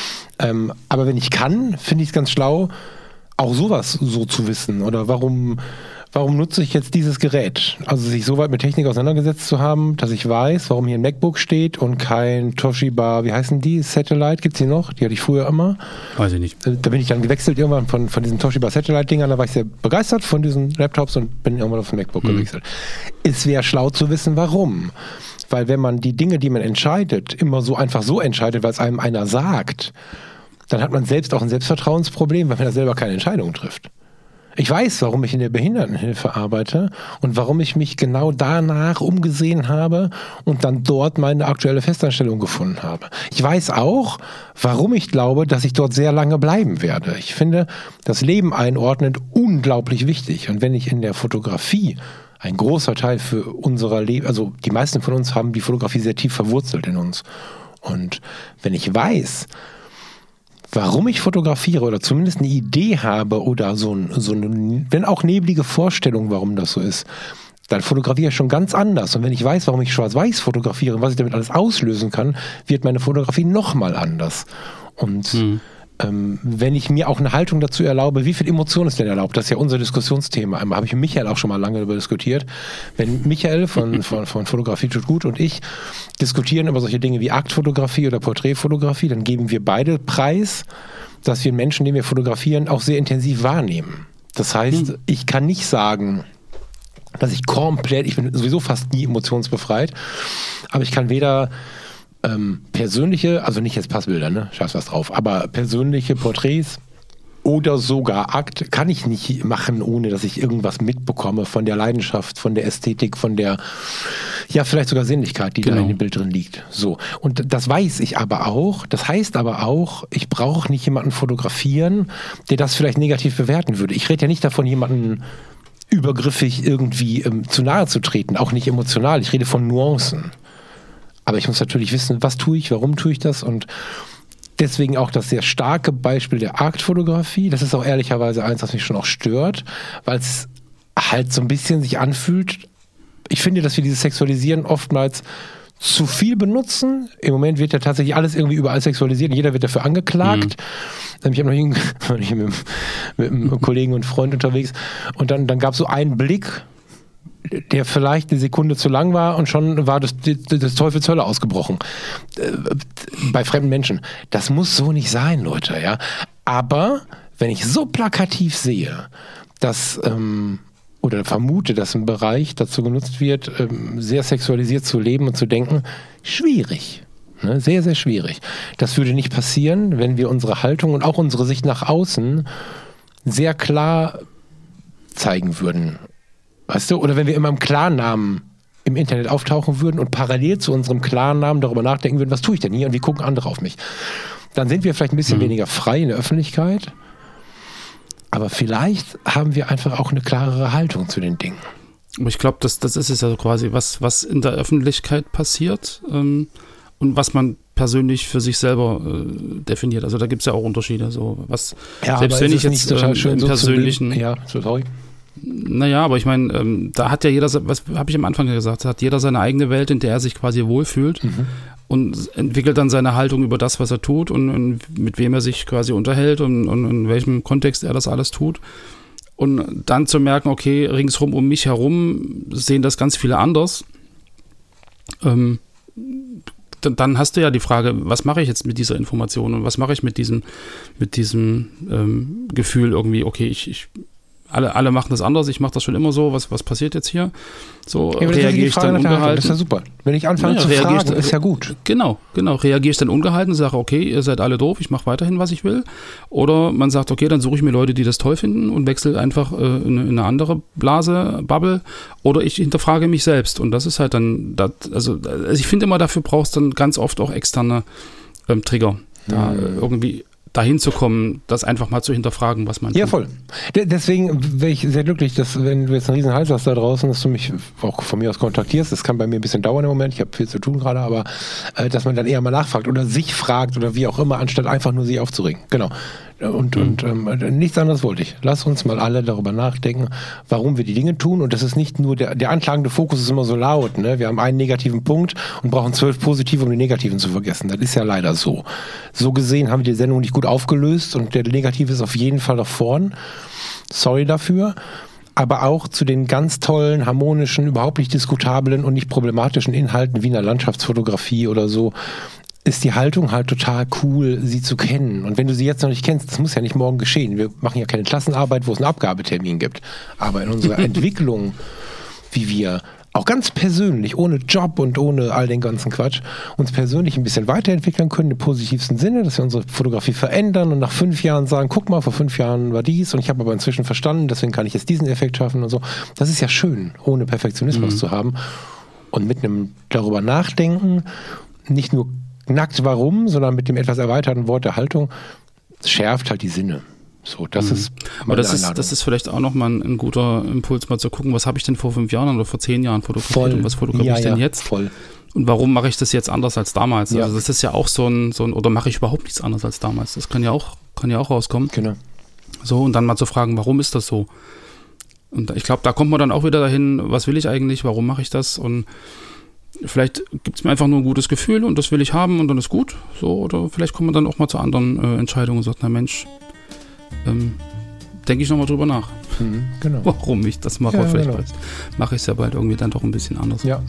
Aber wenn ich kann, finde ich es ganz schlau, auch sowas so zu wissen. Oder warum nutze ich jetzt dieses Gerät? Also sich so weit mit Technik auseinandergesetzt zu haben, dass ich weiß, warum hier ein MacBook steht und kein Toshiba, wie heißen die? Satellite, gibt's die noch? Die hatte ich früher immer. Weiß ich nicht. Da bin ich dann gewechselt irgendwann von diesen Toshiba Satellite-Dingern, da war ich sehr begeistert von diesen Laptops und bin irgendwann auf ein MacBook gewechselt. Es wäre schlau zu wissen, warum. Weil wenn man die Dinge, die man entscheidet, immer so einfach so entscheidet, weil es einem einer sagt, dann hat man selbst auch ein Selbstvertrauensproblem, weil man da selber keine Entscheidung trifft. Ich weiß, warum ich in der Behindertenhilfe arbeite und warum ich mich genau danach umgesehen habe und dann dort meine aktuelle Festanstellung gefunden habe. Ich weiß auch, warum ich glaube, dass ich dort sehr lange bleiben werde. Ich finde das Leben einordnend unglaublich wichtig. Und wenn ich in der Fotografie, ein großer Teil für unser Leben, also die meisten von uns haben die Fotografie sehr tief verwurzelt in uns. Und wenn ich weiß, warum ich fotografiere oder zumindest eine Idee habe oder so eine, wenn auch neblige Vorstellung, warum das so ist, dann fotografiere ich schon ganz anders. Und wenn ich weiß, warum ich schwarz-weiß fotografiere und was ich damit alles auslösen kann, wird meine Fotografie nochmal anders. Und wenn ich mir auch eine Haltung dazu erlaube, wie viel Emotion ist denn erlaubt? Das ist ja unser Diskussionsthema. Einmal habe ich mit Michael auch schon mal lange darüber diskutiert. Wenn Michael von Fotografie tut gut und ich diskutieren über solche Dinge wie Aktfotografie oder Porträtfotografie, dann geben wir beide preis, dass wir Menschen, den wir fotografieren, auch sehr intensiv wahrnehmen. Das heißt, ich kann nicht sagen, dass ich bin sowieso fast nie emotionsbefreit, aber ich kann weder persönliche, also nicht jetzt Passbilder, ne, scheiß was drauf, aber persönliche Porträts oder sogar Akt kann ich nicht machen, ohne dass ich irgendwas mitbekomme von der Leidenschaft, von der Ästhetik, von der, ja, vielleicht sogar Sinnlichkeit, die da in dem Bild drin liegt. So. Und das weiß ich aber auch. Das heißt aber auch, ich brauche nicht jemanden fotografieren, der das vielleicht negativ bewerten würde. Ich rede ja nicht davon, jemanden übergriffig irgendwie zu nahe zu treten, auch nicht emotional. Ich rede von Nuancen. Aber ich muss natürlich wissen, was tue ich, warum tue ich das, und deswegen auch das sehr starke Beispiel der Aktfotografie. Das ist auch ehrlicherweise eins, was mich schon auch stört, weil es halt so ein bisschen sich anfühlt. Ich finde, dass wir dieses Sexualisieren oftmals zu viel benutzen. Im Moment wird ja tatsächlich alles irgendwie überall sexualisiert und jeder wird dafür angeklagt. Ich habe noch mit einem Kollegen und Freund unterwegs und dann gab es so einen Blick, der vielleicht eine Sekunde zu lang war und schon war das Teufels Hölle ausgebrochen. Bei fremden Menschen. Das muss so nicht sein, Leute, ja. Aber wenn ich so plakativ sehe, dass oder vermute, dass ein Bereich dazu genutzt wird, sehr sexualisiert zu leben und zu denken, schwierig. Ne? Sehr, sehr schwierig. Das würde nicht passieren, wenn wir unsere Haltung und auch unsere Sicht nach außen sehr klar zeigen würden. Weißt du? Oder wenn wir immer im Klarnamen im Internet auftauchen würden und parallel zu unserem Klarnamen darüber nachdenken würden, was tue ich denn hier und wie gucken andere auf mich? Dann sind wir vielleicht ein bisschen weniger frei in der Öffentlichkeit, aber vielleicht haben wir einfach auch eine klarere Haltung zu den Dingen. Aber ich glaube, das ist es ja quasi, was in der Öffentlichkeit passiert und was man persönlich für sich selber definiert. Also da gibt es ja auch Unterschiede. So, was, ja, selbst wenn ich jetzt total schön im so persönlichen... Ja, sorry. Naja, aber ich meine, da hat ja jeder, was habe ich am Anfang gesagt, hat jeder seine eigene Welt, in der er sich quasi wohlfühlt und entwickelt dann seine Haltung über das, was er tut und mit wem er sich quasi unterhält und in welchem Kontext er das alles tut. Und dann zu merken, okay, ringsrum um mich herum sehen das ganz viele anders. Dann hast du ja die Frage, was mache ich jetzt mit dieser Information und was mache ich mit diesem Gefühl irgendwie, okay, alle machen das anders, ich mache das schon immer so, was passiert jetzt hier? So ja, reagiere ich dann ungehalten. Das ist ja super. Wenn ich anfange zu fragen, ist ja gut. Genau. Reagiere ich dann ungehalten und sage, okay, ihr seid alle doof, ich mache weiterhin, was ich will. Oder man sagt, okay, dann suche ich mir Leute, die das toll finden und wechsle einfach in eine andere Bubble. Oder ich hinterfrage mich selbst. Und das ist halt dann, also ich finde immer, dafür brauchst du dann ganz oft auch externe Trigger. Da irgendwie dahin zu kommen, das einfach mal zu hinterfragen, was man tut. Ja, voll. Deswegen wäre ich sehr glücklich, dass, wenn du jetzt einen riesen Hals hast da draußen, dass du mich auch von mir aus kontaktierst. Das kann bei mir ein bisschen dauern im Moment, ich habe viel zu tun gerade, aber dass man dann eher mal nachfragt oder sich fragt oder wie auch immer, anstatt einfach nur sich aufzuregen. Genau. Und nichts anderes wollte ich. Lass uns mal alle darüber nachdenken, warum wir die Dinge tun. Und das ist nicht nur, der anklagende Fokus ist immer so laut. Ne? Wir haben einen negativen Punkt und brauchen 12 positive, um den negativen zu vergessen. Das ist ja leider so. So gesehen haben wir die Sendung nicht gut aufgelöst und der Negative ist auf jeden Fall da vorn. Sorry dafür. Aber auch zu den ganz tollen, harmonischen, überhaupt nicht diskutablen und nicht problematischen Inhalten wie in der Landschaftsfotografie oder so, ist die Haltung halt total cool, sie zu kennen. Und wenn du sie jetzt noch nicht kennst, das muss ja nicht morgen geschehen. Wir machen ja keine Klassenarbeit, wo es einen Abgabetermin gibt. Aber in unserer Entwicklung, wie wir auch ganz persönlich, ohne Job und ohne all den ganzen Quatsch, uns persönlich ein bisschen weiterentwickeln können, im positivsten Sinne, dass wir unsere Fotografie verändern und nach 5 Jahren sagen, guck mal, vor 5 Jahren war dies und ich habe aber inzwischen verstanden, deswegen kann ich jetzt diesen Effekt schaffen und so. Das ist ja schön, ohne Perfektionismus zu haben. Und mit einem darüber nachdenken, nicht nur nackt warum, sondern mit dem etwas erweiterten Wort der Haltung, schärft halt die Sinne. So, das ist aber das ist vielleicht auch nochmal ein guter Impuls, mal zu gucken, was habe ich denn vor 5 Jahren oder vor 10 Jahren fotografiert und was fotografiere ich denn jetzt? Voll. Und warum mache ich das jetzt anders als damals? Ja. Also das ist ja auch so ein oder mache ich überhaupt nichts anderes als damals? Das kann ja auch rauskommen. Genau. So, und dann mal zu fragen, warum ist das so? Und ich glaube, da kommt man dann auch wieder dahin, was will ich eigentlich, warum mache ich das? Und vielleicht gibt es mir einfach nur ein gutes Gefühl und das will ich haben und dann ist gut. So, oder vielleicht kommt man dann auch mal zu anderen Entscheidungen und sagt, na Mensch, denke ich nochmal drüber nach. Genau. Warum ich das mache. Vielleicht mache ich es ja bald irgendwie dann doch ein bisschen anders. Ja,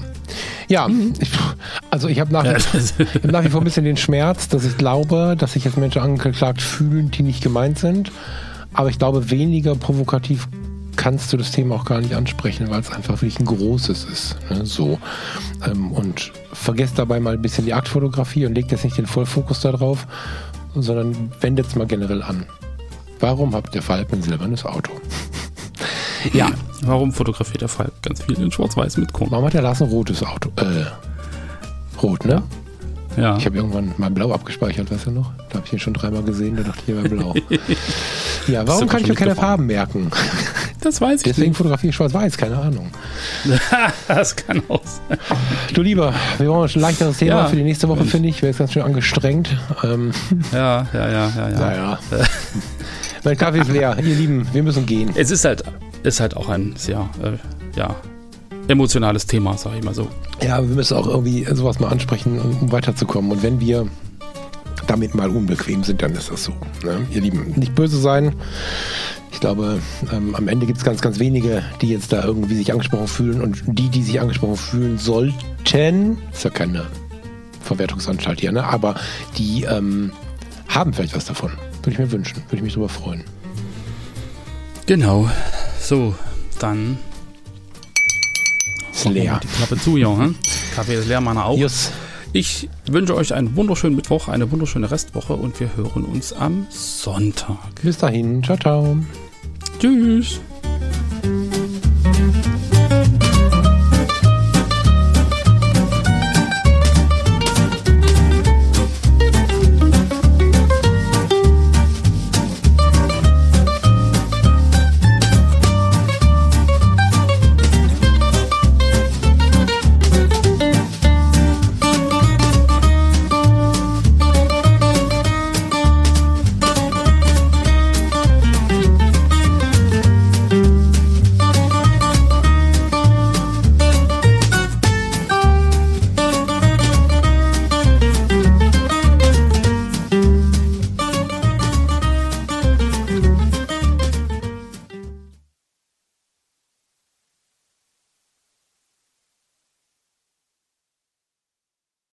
ich habe nach wie vor ein bisschen den Schmerz, dass ich glaube, dass sich jetzt Menschen angeklagt fühlen, die nicht gemeint sind. Aber ich glaube, weniger provokativ kannst du das Thema auch gar nicht ansprechen, weil es einfach wirklich ein großes ist. Ne? So. Und vergesst dabei mal ein bisschen die Aktfotografie und legt jetzt nicht den Vollfokus da drauf, sondern wendet es mal generell an. Warum habt der Falk ein silbernes Auto? Ja. Warum fotografiert der Falk ganz viel in Schwarz-Weiß mit Korn? Warum hat der Lars ein rotes Auto? Rot, ne? Ja. Ich habe irgendwann mal blau abgespeichert, weißt du noch? Da habe ich ihn schon 3-mal gesehen, da dachte ich, hier war blau. Ja, warum kann ich mir keine Farben merken? Das weiß ich Deswegen nicht. fotografiere ich schwarz-weiß, keine Ahnung. Das kann auch sein. Du Lieber, wir brauchen ein leichteres Thema für die nächste Woche, finde ich. Ich wäre jetzt ganz schön angestrengt. Ja. Naja. Mein Kaffee ist leer. Ihr Lieben, wir müssen gehen. Es ist halt auch ein sehr emotionales Thema, sag ich mal so. Ja, wir müssen auch irgendwie sowas mal ansprechen, um weiterzukommen. Und wenn wir damit mal unbequem sind, dann ist das so. Ne? Ihr Lieben, nicht böse sein. Ich glaube, am Ende gibt es ganz, ganz wenige, die jetzt da irgendwie sich angesprochen fühlen. Und die sich angesprochen fühlen sollten, ist ja keine Verwertungsanstalt hier, ne? Aber die haben vielleicht was davon. Würde ich mir wünschen. Würde ich mich darüber freuen. Genau. So, dann ist leer. Die Klappe zu, ja. Hm? Kaffee ist leer, meiner auch. Yes. Ich wünsche euch einen wunderschönen Mittwoch, eine wunderschöne Restwoche und wir hören uns am Sonntag. Bis dahin. Ciao, ciao. Tschüss.